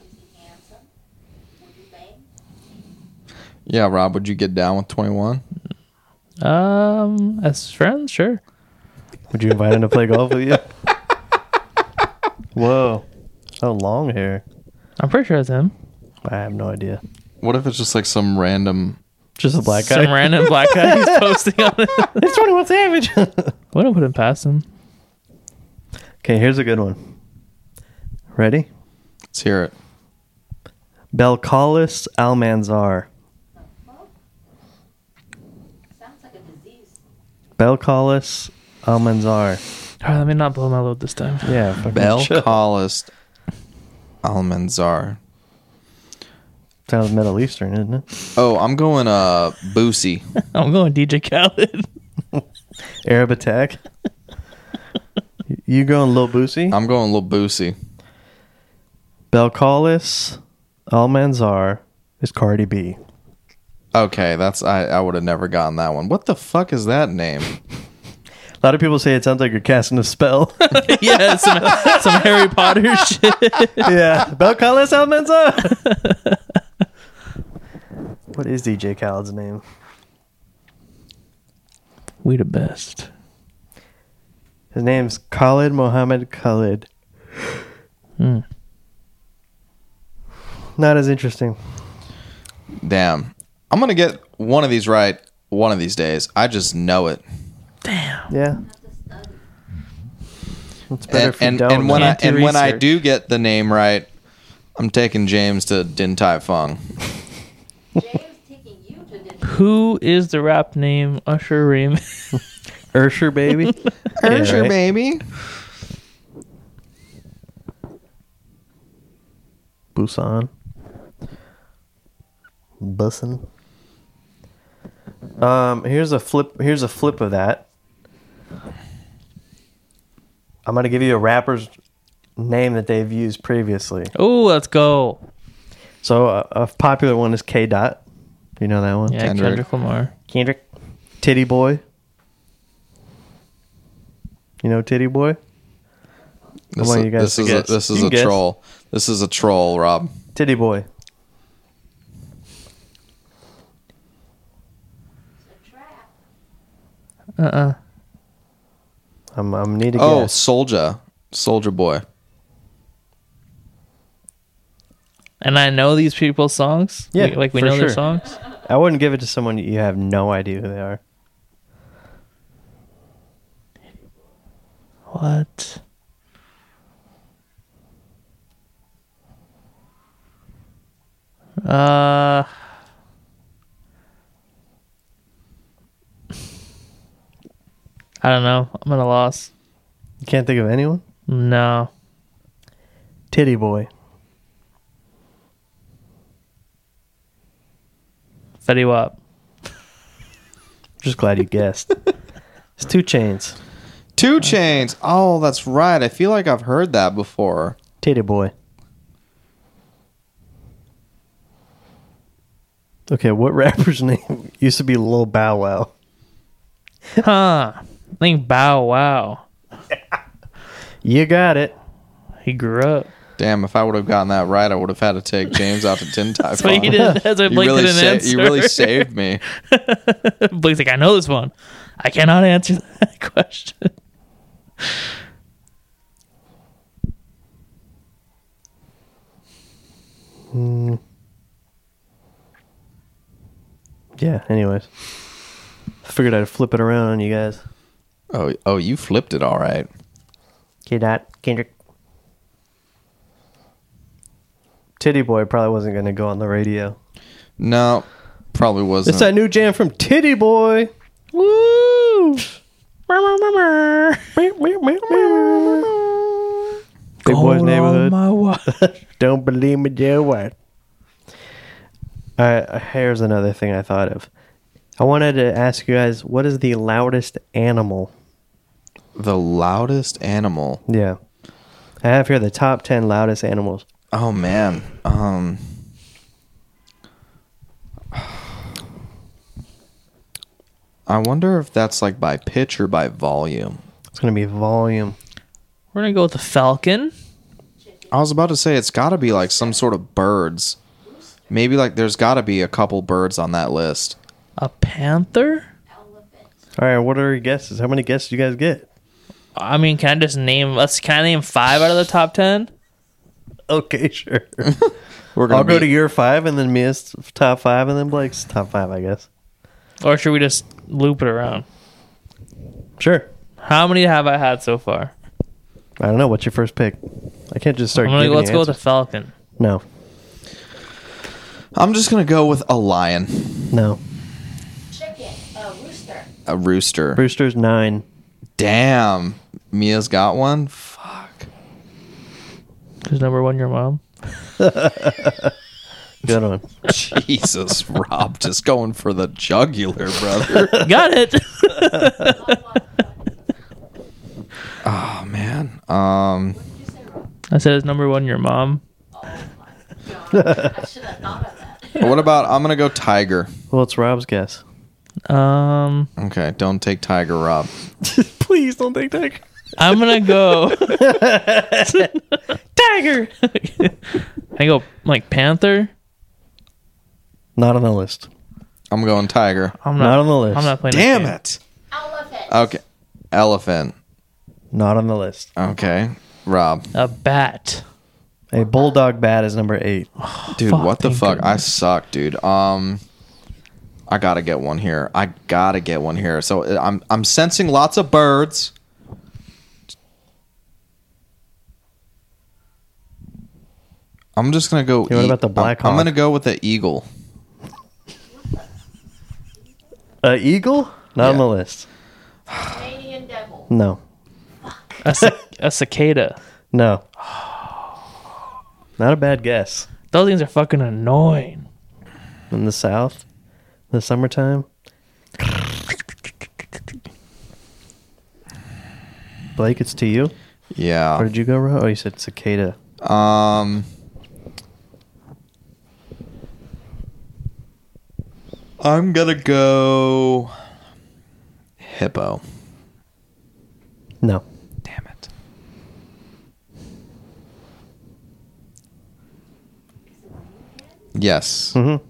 Yeah, Rob, would you get down with twenty-one? um, as friends, sure. Would you invite him to play golf with you? Whoa. Oh, long hair. I'm pretty sure it's him. I have no idea. What if it's just like some random? Just a black Some guy. random black guy who's posting on it. It's twenty-one Savage. Wouldn't put him past him. Okay, here's a good one. Ready? Let's hear it. Belcalis Almanzar. Sounds like a disease. Belcalis Almanzar. All right, let me not blow my load this time. Yeah. fucking Bel chill. Khalist Almanzar. Sounds Middle Eastern, isn't it? Oh, I'm going uh Boosie. I'm going D J Khaled. Arab Attack. You going Lil Boosie? I'm going Lil Boosie. Belcalis Almanzar is Cardi B. Okay, that's I, I would have never gotten that one. What the fuck is that name? A lot of people say it sounds like you're casting a spell. Yeah, some, some Harry Potter shit. Yeah. Belcalis Almanzar. What is D J Khaled's name? We the best. His name's Khalid Mohammed Khalid. Hmm. Not as interesting. Damn. I'm going to get one of these right one of these days. I just know it. Damn. Yeah. It's better And if you and, don't. and when I Can't do and when I research. do get the name right, I'm taking James to Din Tai Fung. Who is the rap name Usher Raymond? Ursher, baby. Here's Yeah, your right. baby. Busan. Bussin. Um, here's a flip. Here's a flip of that. I'm gonna give you a rapper's name that they've used previously. Oh, let's go. So a, a popular one is K. Dot. You know that one? Yeah, Kendrick. Kendrick, Lamar. Kendrick. Titty Boy. You know Titty Boy? This, want is, you guys this to is a, guess. this You is can a guess. troll. This is a troll, Rob. Titty Boy. Uh-uh. I'm I'm need to Oh, guess. Soulja. Soldier Boy. And I know these people's songs. Yeah, We- like we for know their sure. songs. I wouldn't give it to someone you have no idea who they are. What? Uh, I don't know. I'm at a loss. You can't think of anyone? No. Titty Boy. Fetty Wap. Just glad you guessed. It's Two Chains. Two Chains. Oh, that's right. I feel like I've heard that before. Titty Boy. Okay, what rapper's name used to be Lil Bow Wow? Huh. I think Bow Wow. You got it. He grew up. Damn, if I would have gotten that right, I would have had to take James out to Din Tai That's why Fung. he didn't. That's why You Blake really, didn't sa- answer. you really saved me. Blake's like, I know this one. I cannot answer that question. Yeah, anyways. Figured I'd flip it around on you guys. Oh, oh, you flipped it all right. K. Dot. Kendrick. Titty Boy probably wasn't going to go on the radio. No, probably wasn't. It's that new jam from Titty Boy. Woo! Big Boy's Neighborhood. My wa- Don't believe me, dear what? Alright, here's another thing I thought of. I wanted to ask you guys, what is the loudest animal? The loudest animal. Yeah. I have here the top ten loudest animals. Oh man. Um. I wonder if that's like by pitch or by volume. It's going to be volume. We're gonna go with the Falcon. I was about to say it's got to be like some sort of birds. Maybe like there's got to be a couple birds on that list. A panther. Alright, what are your guesses? How many guesses do you guys get? I mean, can I just name? Let's can I name five out of the top ten? Okay, sure. We're gonna I'll go be- to your five and then Mia's top five and then Blake's top five, I guess. Or should we just loop it around? Sure. How many have I had so far? I don't know. What's your first pick? I can't just start I'm gonna, giving let's you go with the answers. Falcon. No. I'm just gonna go with a lion, No. Chicken, a rooster. a rooster. Brewster's nine. Damn, Mia's got one. Fuck. Who's number one? Your mom. Good one. Jesus, Rob, just going for the jugular, brother. Got it. Oh man. Um. I said it's number one. Your mom. I should have thought of that. What about? I'm gonna go tiger. Well, it's Rob's guess. Um, Okay, don't take tiger, Rob. Please don't take that. I'm gonna go Tiger. I go like Panther. Not on the list. I'm going tiger. I'm Not on the list. I'm not playing. Damn this game. it. Elephant. Okay, elephant. Not on the list. Okay, Rob. A bat. A bulldog bat is number eight. Dude, Fuck, what the thank fuck? I goodness. suck, dude. Um, I gotta get one here. I gotta get one here. So uh, I'm I'm sensing lots of birds. I'm just gonna go. Okay, what eat- about the Black I'm, I'm Hawk? gonna go with the eagle. A eagle? Not on Yeah. the list. Canadian devil. No. A, cic- a cicada. No. Not a bad guess. Those things are fucking annoying. In the south, in the summertime. Blake, it's to you. Where Yeah. did you go, Ro? Oh, you said cicada. Um. I'm gonna go hippo. No. Damn it. Yes. Mm-hmm.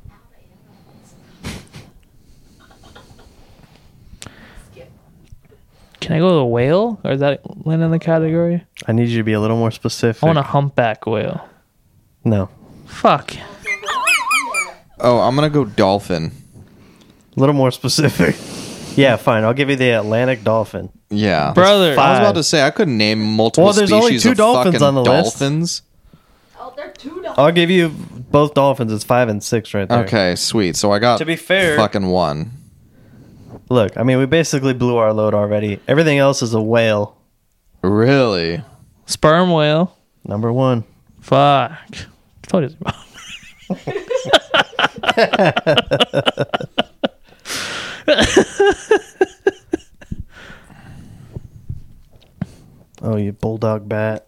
Can I go with a whale? Or is that land in the category? I need you to be a little more specific. I want a humpback whale. No. Fuck. Oh, I'm gonna go dolphin. A little more specific. Yeah, fine. I'll give you the Atlantic dolphin. Yeah, Brother. I was Five. about to say I couldn't name multiple Well, there's only species two of dolphins fucking on the list. dolphins. Oh, they're two dollars. I'll give you both dolphins. It's five and six right there. Okay, sweet. So I got To be fair- fucking one. Look, I mean, we basically blew our load already. Everything else is a whale. Really? Sperm whale. Number one. Fuck. Told you. Oh, you bulldog bat.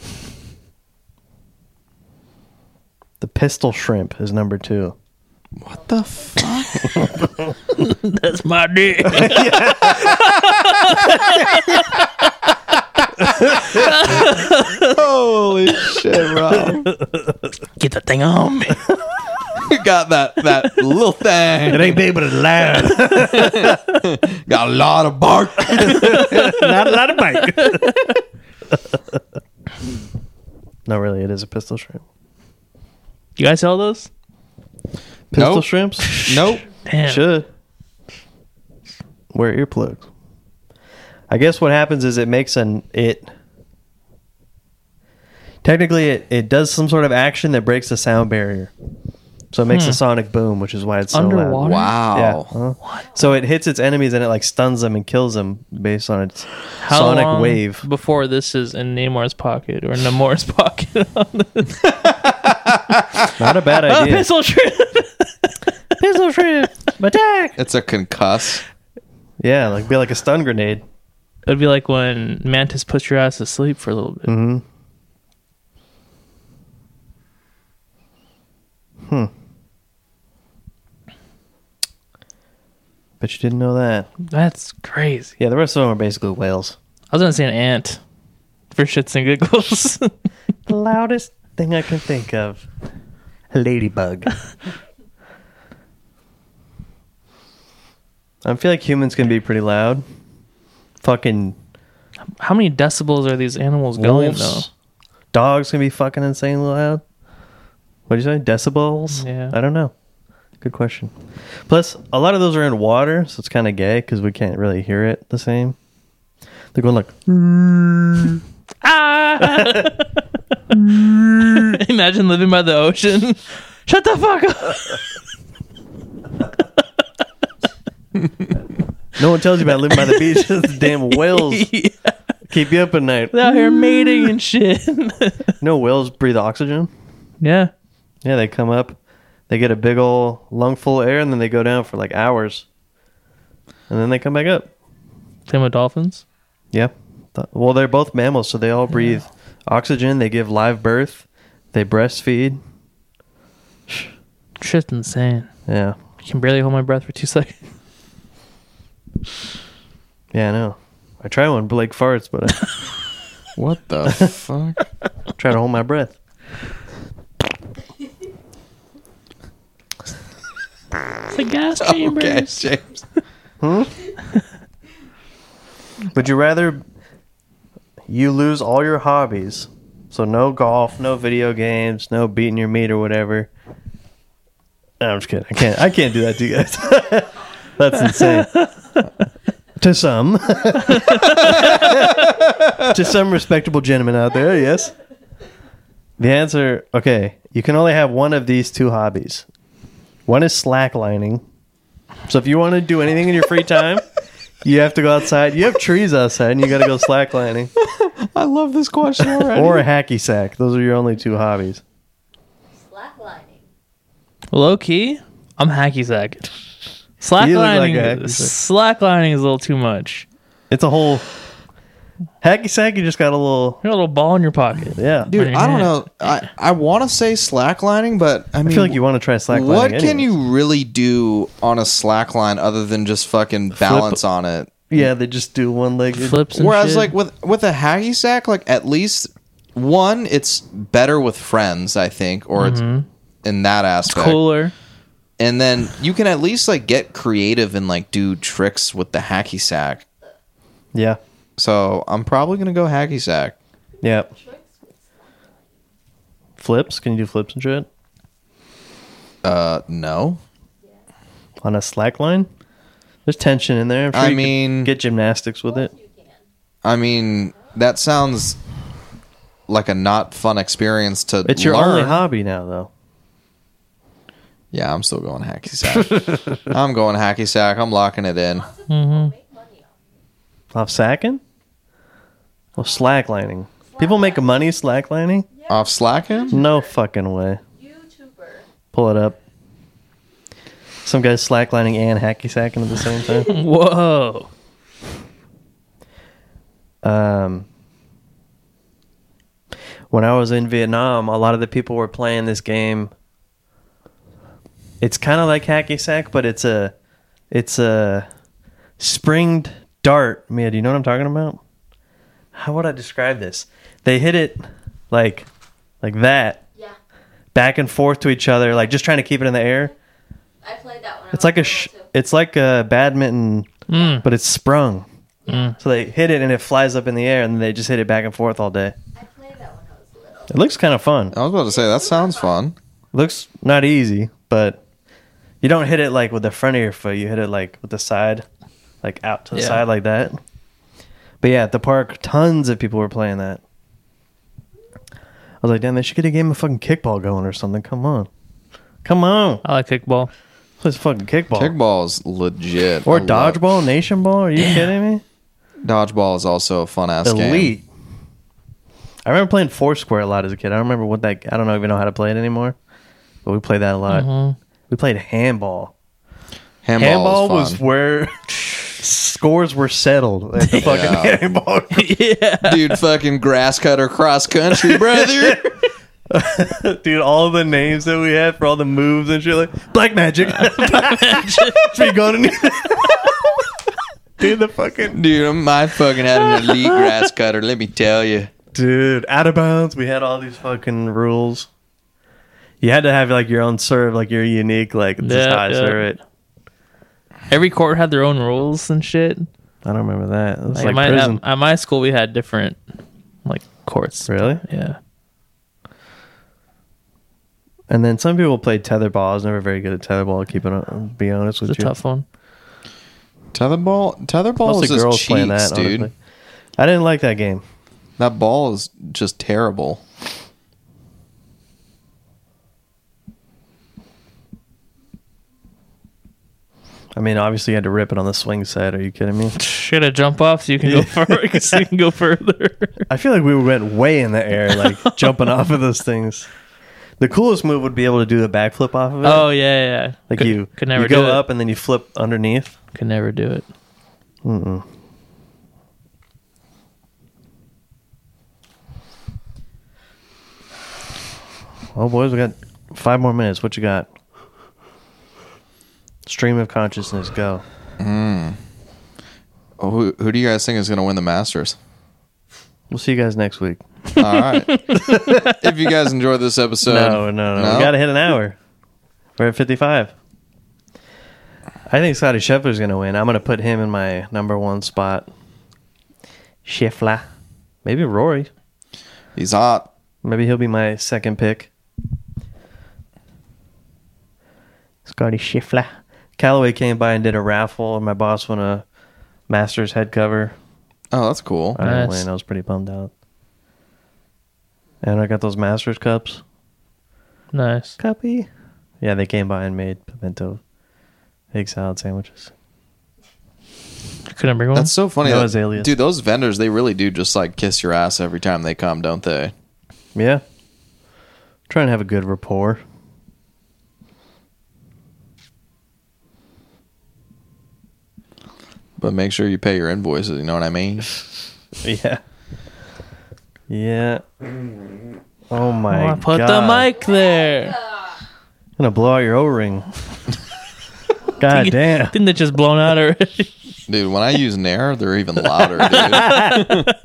The pistol shrimp is number two. What the fuck? That's my dick. Holy shit, Rob! Get the thing on me. You got that that little thing. It ain't big, but it's loud. Got a lot of bark. Not a lot of bite. No, really, it is a pistol shrimp. You guys sell those? Pistol Nope. shrimps? Nope. Damn. Should. Wear earplugs. I guess what happens is it makes an it. Technically, it, it does some sort of action that breaks the sound barrier. So it makes Hmm. a sonic boom, which is why it's so Underwater? Wow. loud. Yeah. huh? So it hits its enemies and it like stuns them and kills them based on its How sonic long wave. before this is in Namor's pocket or Namor's pocket? Not a bad Oh, idea. pistol shrimp. Pistol shrimp attack. It's a concuss. Yeah, like be like a stun grenade. It'd be like when Mantis puts your ass to sleep for a little bit. Mm-hmm. Hmm. Bet you didn't know that. That's crazy. Yeah, the rest of them are basically whales. I was gonna say an ant for shits and giggles. The loudest thing I can think of. A ladybug. I feel like humans can be pretty loud. Fucking How many decibels are these animals going wolves. though? Dogs can be fucking insanely loud. What'd you say? Decibels? Yeah. I don't know. Good question. Plus, a lot of those are in water, so it's kind of gay because we can't really hear it the same. They're going like, Ah! Imagine living by the ocean. Shut the fuck up. no one tells you about living by the beach. The damn whales Yeah. keep you up at night. They're out here mating and shit. No, whales breathe oxygen. Yeah. Yeah, they come up, they get a big ol' lung full of air, and then they go down for like hours. And then they come back up. Same with dolphins. Yeah. Th- Well, they're both mammals, so they all breathe oxygen. They give live birth. They breastfeed. Shit's insane. Yeah. I can barely hold my breath for two seconds. Yeah, I know. I try when Blake farts, but I What the fuck? try to hold my breath. It's the gas chambers. Okay, James. Would you rather you lose all your hobbies. So no golf, no video games, no beating your meat or whatever. No, I'm just kidding. I can't. I can't do that to you guys. That's insane. To some, to some respectable gentlemen out there, yes. The answer, okay, you can only have one of these two hobbies. One is slacklining. So if you want to do anything in your free time, you have to go outside. You have trees outside, and you got to go slacklining. I love this question already. Or a hacky sack. Those are your only two hobbies. Slacklining. Low key, I'm hacky sack. You look like Slacklining, a hacky sack. slacklining is a little too much. It's a whole hacky sack. You just got a little, You got a little ball in your pocket. yeah. Dude, on your I don't hand. know. I, I want to say slacklining, but I mean, I feel like you want to try slacklining. what can anyways. you really do on a slackline other than just fucking balance on it? Yeah, they just do one leg. Flips and Whereas, shit. like with with a hacky sack, like at least one, it's better with friends, I think, or it's in that aspect. cooler. And then you can at least like get creative and like do tricks with the hacky sack. Yeah, So I'm probably gonna go hacky sack. yeah. Flips? Can you do flips and shit Uh, no. on a slackline? There's tension in there. I'm sure I you could mean- get gymnastics with it. I mean, that sounds like a not fun experience to. It's your learn. only hobby now, though. Yeah, I'm still going hacky sack. I'm going hacky sack. I'm locking it in. Off sacking? Well, slacklining. People make money slacklining? Off slacking? No fucking way. Pull it up. Some guys slacklining and hacky sacking at the same time. Whoa. Um, when I was in Vietnam, a lot of the people were playing this game. It's kind of like hacky sack, but it's a it's a springed dart. Mia, do you know what I'm talking about? How would I describe this? They hit it like like that, Yeah, back and forth to each other, like just trying to keep it in the air. I played that one. It's like a sh- it's like a badminton, Mm. but it's sprung. Mm. So they hit it and it flies up in the air, and they just hit it back and forth all day. I played that when I was little. It looks kind of fun. I was about to say that sounds fun. Looks not easy, but you don't hit it like with the front of your foot. You hit it like with the side, like out to the Yeah. side like that. But yeah, at the park, tons of people were playing that. I was like, damn, they should get a game of fucking kickball going or something. Come on. Come on. I like kickball. Play some fucking kickball. Kickball is legit. Or I love- dodgeball, nation ball. Are you kidding me? Dodgeball is also a fun ass game. Elite. I remember playing Foursquare a lot as a kid. I don't remember what that. I don't even know how to play it anymore. But we played that a lot. Mhm. We played handball. Handball, Handball is fun. was where scores were settled at the fucking Yeah. handball. Yeah. Dude, fucking grass cutter cross country, brother. Dude, all the names that we had for all the moves and shit, like Black Magic. Black Magic. Be gone and dude, the fucking Dude, I fucking had an elite grass cutter. Let me tell you. dude, out of bounds. We had all these fucking rules. You had to have like your own serve, like your unique, like this is Yeah, how I yeah. serve it. Every court had their own rules and shit. I don't remember that. It was Like, like, at, my, prison. at, at my school, we had different like courts. Really? Yeah. And then some people played tetherball. I was never very good at tetherball. Keep it, on, be honest with It's a you. tough one. Tetherball? Tetherball Mostly is just girls cheeks, playing that, dude. honestly. I didn't like that game. That ball is just terrible. I mean, obviously you had to rip it on the swing set. Are you kidding me? Should I jump off so you can go further? So you can go further. I feel like we went way in the air, like jumping off of those things. The coolest move would be able to do the backflip off of it. Oh yeah, yeah. like could, you, could never you go do up and then you flip underneath. it. Could never do it. Mm-mm. Oh, boys, we got five more minutes. What you got? Stream of consciousness, go. Oh, who, who do you guys think is going to win the Masters? We'll see you guys next week. All right. If you guys enjoyed this episode, no, no, no, We got to hit an hour. We're at fifty-five. I think Scotty Scheffler's going to win. I'm going to put him in my number one spot. Scheffler. Maybe Rory. He's hot. Maybe he'll be my second pick. Scotty Scheffler. Callaway came by and did a raffle, and my boss won a Masters head cover. Oh, that's cool. I didn't Nice. win. I was pretty bummed out. And I got those Masters cups. Nice. Cuppy. Yeah, they came by and made pimento egg salad sandwiches. Couldn't bring one. That's so funny. No that- azaleas. Dude, those vendors, they really do just like kiss your ass every time they come, don't they? Yeah. Trying to have a good rapport. But make sure you pay your invoices, you know what I mean? Yeah. Yeah. Oh my Oh, I put god. the mic there. I'm gonna blow out your O-ring. God damn. Didn't it just blown out already? Dude, when I use Nair, they're even louder, dude.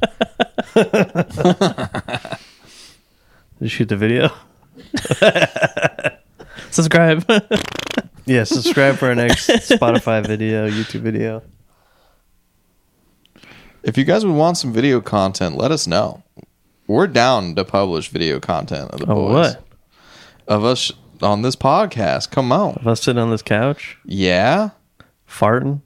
Did you shoot the video? Subscribe. Yeah, subscribe for our next Spotify video, YouTube video. If you guys would want some video content, let us know. We're down to publish video content of the Oh, boys. what? Of us on this podcast. Come on. Of us sitting on this couch, Yeah? farting.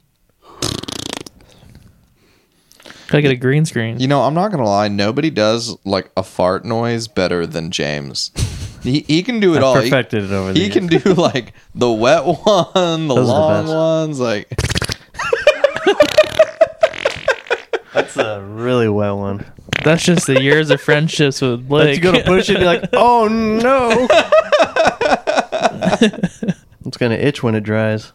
Gotta get a green screen. You know, I'm not going to lie. Nobody does like a fart noise better than James. He, he can do it I all. He- perfected it over the He years. can do like the wet one, the Those are the long best. ones. Like, That's a really wet one. That's just the years of friendships with Blake. But you go to push it, you're like, oh no. It's gonna itch when it dries.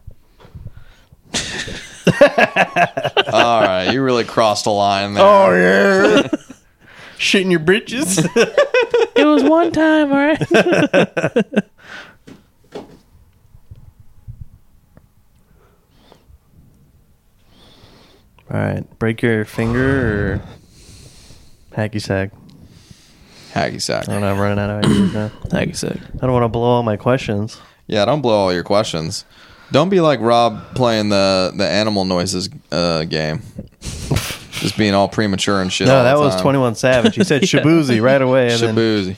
all right, you really crossed a line there. Oh yeah. Shitting your britches. It was one time, all right? All right, break your finger or hacky sack. Hacky sack. I don't know. I'm running out of ideas now. Like I said. I don't want to blow all my questions. Yeah, don't blow all your questions. Don't be like Rob playing the, the animal noises uh, game. Just being all premature and shit. No, all that the was time. twenty-one Savage. He said Shabuzi right away. And then, Shabuzi.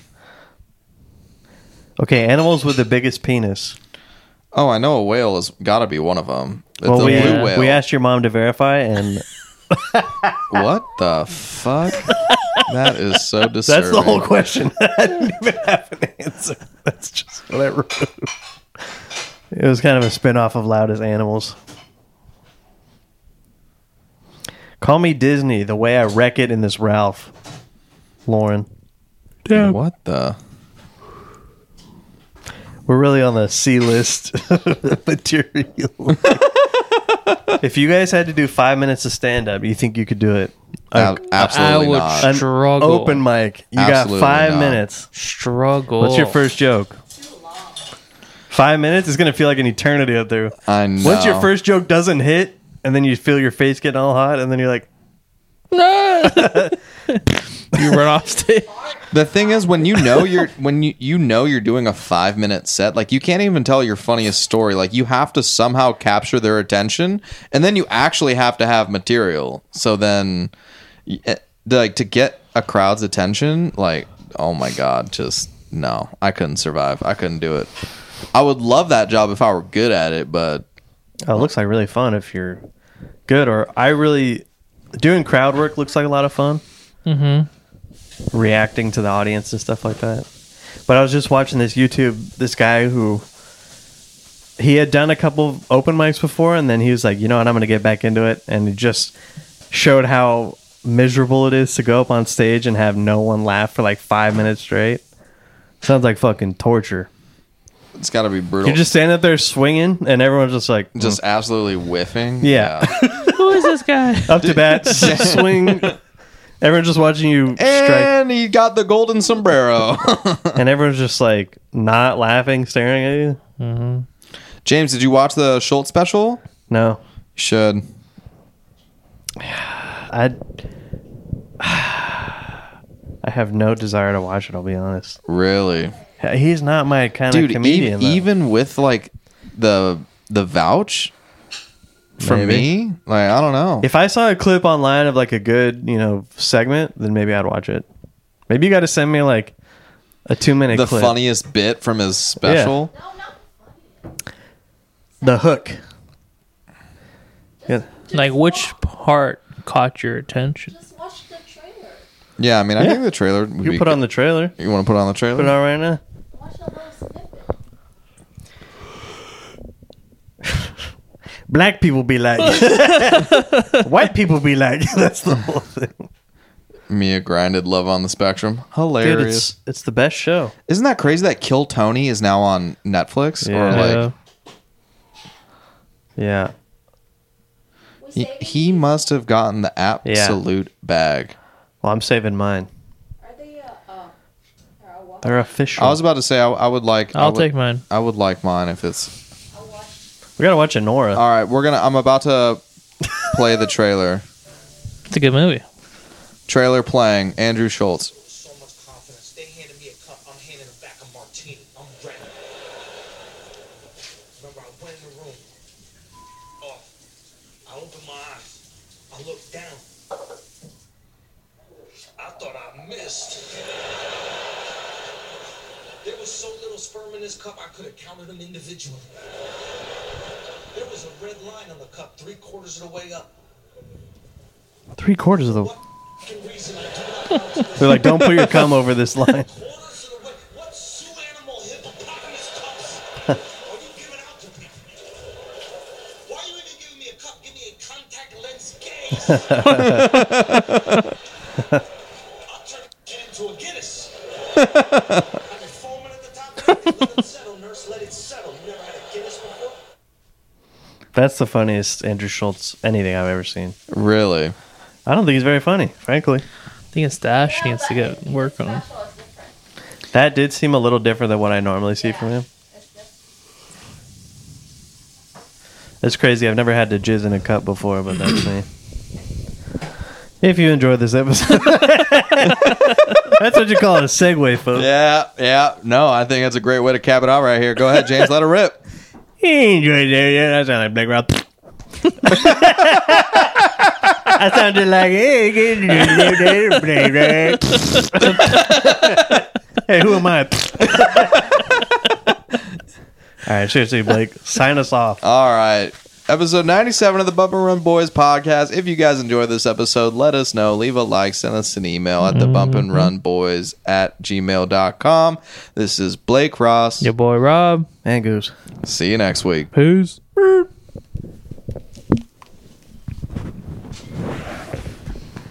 okay, animals with the biggest penis. Oh, I know a whale has got to be one of them. It's Well, a we blue whale. we asked your mom to verify, and What the fuck? That is so disturbing. that's the whole question. I didn't even have an answer. That's just what I wrote. It was kind of a spin-off of Loudest Animals. Call me Disney, the way I wreck it in this Ralph. Lauren. What the? We're really on the C-list material. If you guys had to do five minutes of stand-up, you think you could do it? Ab- absolutely I would not. An struggle. Open mic. You Absolutely got five not. minutes. Struggle. What's your first joke? Five minutes is going to feel like an eternity up there. I know. Once your first joke doesn't hit, and then you feel your face getting all hot, and then you're like, You run off stage. The thing is, when you know you're when you you know you're doing a five minute set, like you can't even tell your funniest story. Like you have to somehow capture their attention, and then you actually have to have material. So then, y- eh, like to get a crowd's attention, like oh my god, just no, I couldn't survive. I couldn't do it. I would love that job if I were good at it, but oh, it looks like really fun if you're good. Or I really, doing crowd work looks like a lot of fun. Mm-hmm. Reacting to the audience and stuff like that. But I was just watching this YouTube, this guy who, he had done a couple of open mics before, and then he was like, you know what, I'm going to get back into it. And he just showed how miserable it is to go up on stage and have no one laugh for like five minutes straight. Sounds like fucking torture. it's got to be brutal. You're just standing up there swinging, and everyone's just like, mm. just absolutely whiffing. Yeah. Who is this guy? up to bat, swing. Everyone's just watching you strike, And he got the golden sombrero. and everyone's just like not laughing, staring at you. James, did you watch the Schultz special? No, You should. I. I have no desire to watch it. I'll be honest. Really? He's not my kind Dude, of comedian. e- though. even with like the the vouch, For Maybe. me, like I don't know. If I saw a clip online of like a good, you know, segment, then maybe I'd watch it. Maybe you got to send me like a two minute the clip. funniest bit from his special. The hook. Yeah. Like, which part caught your attention? Yeah, I mean, I Yeah. think the trailer would You be put on good. the trailer. You want to put on the trailer? Put it on right now. Black people be like, white people be like. That's the whole thing. Mia grinded Love on the Spectrum. Dude, Hilarious. it's, it's the best show. Isn't that crazy that Kill Tony is now on Netflix? Or Yeah. like Yeah. he, he must have gotten the absolute bag. Well, I'm saving mine. They're official. I was about to say I, I would like. I I'll would- take mine. I would like mine if it's. we gotta watch Anora. All right, we're gonna. I'm about to play the trailer. It's a good movie. Trailer playing. Andrew Schultz. So much confidence. They handed me a cup. I'm handing them back a martini. I'm ready. Remember, I went in the room. Oh, I opened my eyes. I looked down. I thought I missed. There was so little sperm in this cup, I could have counted them individually. There was a red line on the cup, three quarters of the way up. Three quarters of the. What reason I do not know. They're like, don't put your cum over this line. Quarters of the way. What zoo animal hippopotamus cups are you giving out to people? Why are you even giving me a cup? Give me a contact lens gaze. I'll turn it into a Guinness. Have it foaming at the top. Let it settle, nurse. Let it settle. You never had a Guinness before? That's the funniest Andrew Schultz anything I've ever seen. Really? I don't think he's very funny, frankly. I think his stash needs to get work on. That did seem a little different than what I normally see from him. It's crazy. I've never had to jizz in a cup before, but that's me. If you enjoyed this episode, that's what you call it, a segue, folks. Yeah, yeah. No, I think that's a great way to cap it out right here. Go ahead, James. Let it rip. You enjoyed it, yeah? That sounded like Black Rock. I sounded like, hey, hey, who am I? All right, seriously, Blake, sign us off. All right. Episode ninety-seven of the Bump and Run Boys podcast. If you guys enjoyed this episode, let us know. Leave a like. Send us an email at the Bump and Run Boys at gmail dot com. This is Blake Ross. Your boy Rob. And Goose. See you next week. Peace.